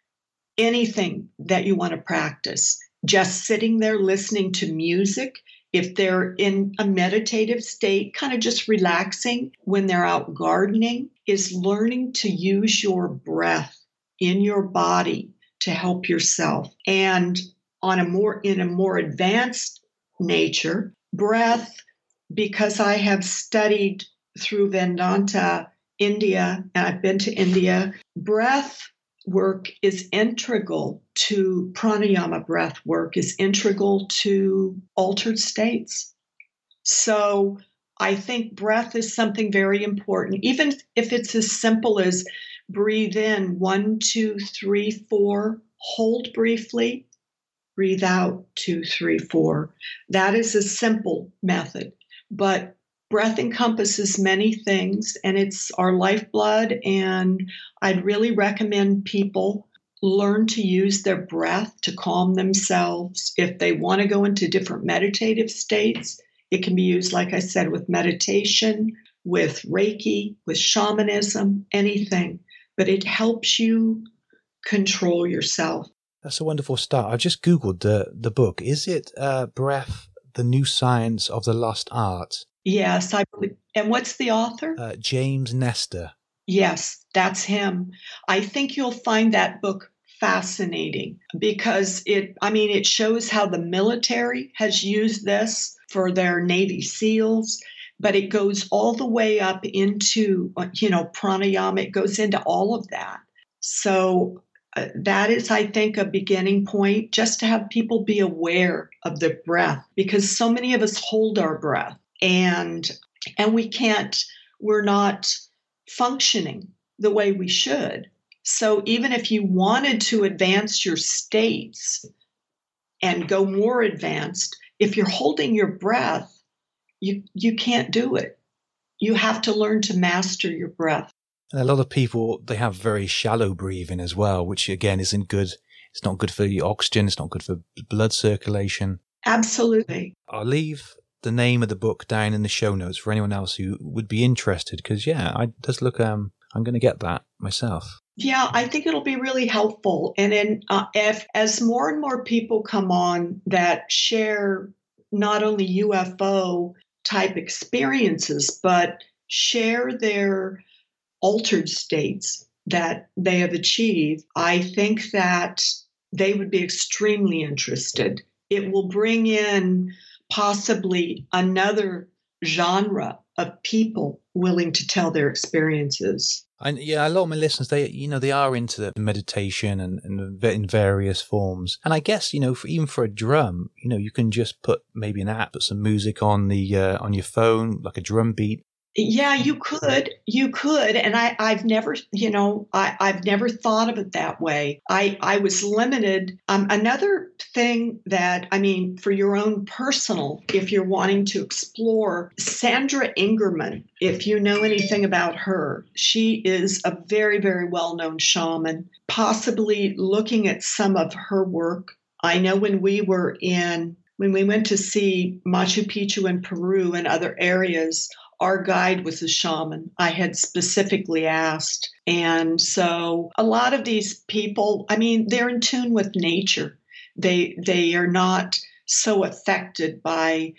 anything that you want to practice. Just sitting there listening to music, if they're in a meditative state, kind of just relaxing when they're out gardening, is learning to use your breath in your body to help yourself. And on a more in a more advanced nature, breath, because I have studied through Vedanta, India, and I've been to India, breath work is integral to pranayama. Breath work is integral to altered states. So I think breath is something very important, even if it's as simple as breathe in one, two, three, four, hold briefly, breathe out two, three, four. That is a simple method. But breath encompasses many things, and it's our lifeblood, and I'd really recommend people learn to use their breath to calm themselves. If they want to go into different meditative states, it can be used, like I said, with meditation, with Reiki, with shamanism, anything. But it helps you control yourself. That's a wonderful start. I've just Googled the, the book. Is it uh, Breath, The New Science of the Lost Art? Yes, I believe. And what's the author? Uh, James Nestor. Yes, that's him. I think you'll find that book fascinating because it, I mean, it shows how the military has used this for their Navy SEALs, but it goes all the way up into, you know, pranayama. It goes into all of that. So uh, that is, I think, a beginning point, just to have people be aware of the breath, because so many of us hold our breath and and we can't, we're not functioning the way we should. So even if you wanted to advance your states and go more advanced, if you're holding your breath, you you can't do it. You have to learn to master your breath. And a lot of people, they have very shallow breathing as well, which again isn't good. It's not good for your oxygen. It's not good for blood circulation. Absolutely. I'll leave the name of the book down in the show notes for anyone else who would be interested, because yeah, I just look, um, I'm going to get that myself. Yeah, I think it'll be really helpful. And then uh, if as more and more people come on that share not only U F O type experiences, but share their altered states that they have achieved, I think that they would be extremely interested. It will bring in possibly another genre of people willing to tell their experiences. And yeah, a lot of my listeners, they, you know, they are into the meditation and, and in various forms. And I guess, you know, for, even for a drum, you know, you can just put maybe an app, put some music on the, uh, on your phone, like a drum beat. Yeah, you could, you could. And I, I've never, you know, I, I've never thought of it that way. I, I was limited. Um, another thing that, I mean, for your own personal, if you're wanting to explore, Sandra Ingerman, if you know anything about her, she is a very, very well-known shaman, possibly looking at some of her work. I know when we were in, when we went to see Machu Picchu in Peru and other areas, our guide was a shaman. I had specifically asked. And so a lot of these people, I mean, they're in tune with nature. They they are not so affected by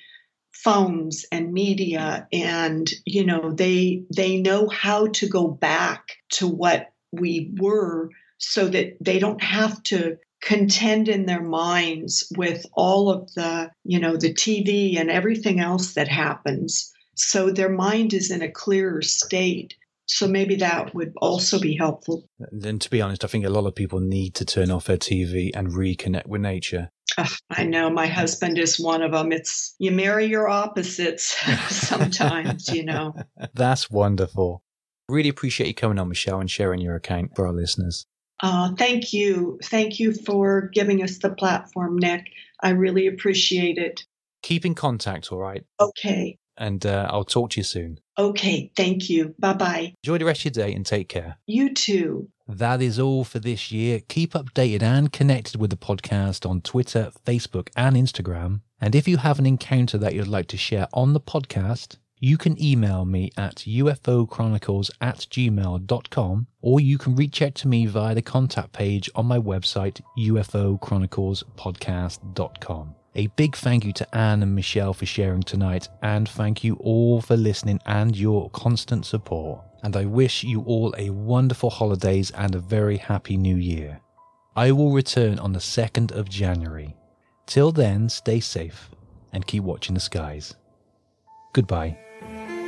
phones and media. And, you know, they they know how to go back to what we were so that they don't have to contend in their minds with all of the, you know, the T V and everything else that happens. So their mind is in a clearer state. So maybe that would also be helpful. And to be honest, I think a lot of people need to turn off their T V and reconnect with nature. Uh, I know my husband is one of them. It's you marry your opposites sometimes, you know. That's wonderful. Really appreciate you coming on, Michelle, and sharing your account for our listeners. Uh, thank you. Thank you for giving us the platform, Nick. I really appreciate it. Keep in contact, all right? Okay. And uh, I'll talk to you soon. Okay, thank you. Bye-bye. Enjoy the rest of your day and take care. You too. That is all for this year. Keep updated and connected with the podcast on Twitter, Facebook, and Instagram. And if you have an encounter that you'd like to share on the podcast, you can email me at U F O chronicles at gmail dot com, or you can reach out to me via the contact page on my website, U F O chronicles podcast dot com. A big thank you to Anne and Michelle for sharing tonight, and thank you all for listening and your constant support. And I wish you all a wonderful holidays and a very happy new year. I will return on the second of January. Till then, stay safe and keep watching the skies. Goodbye.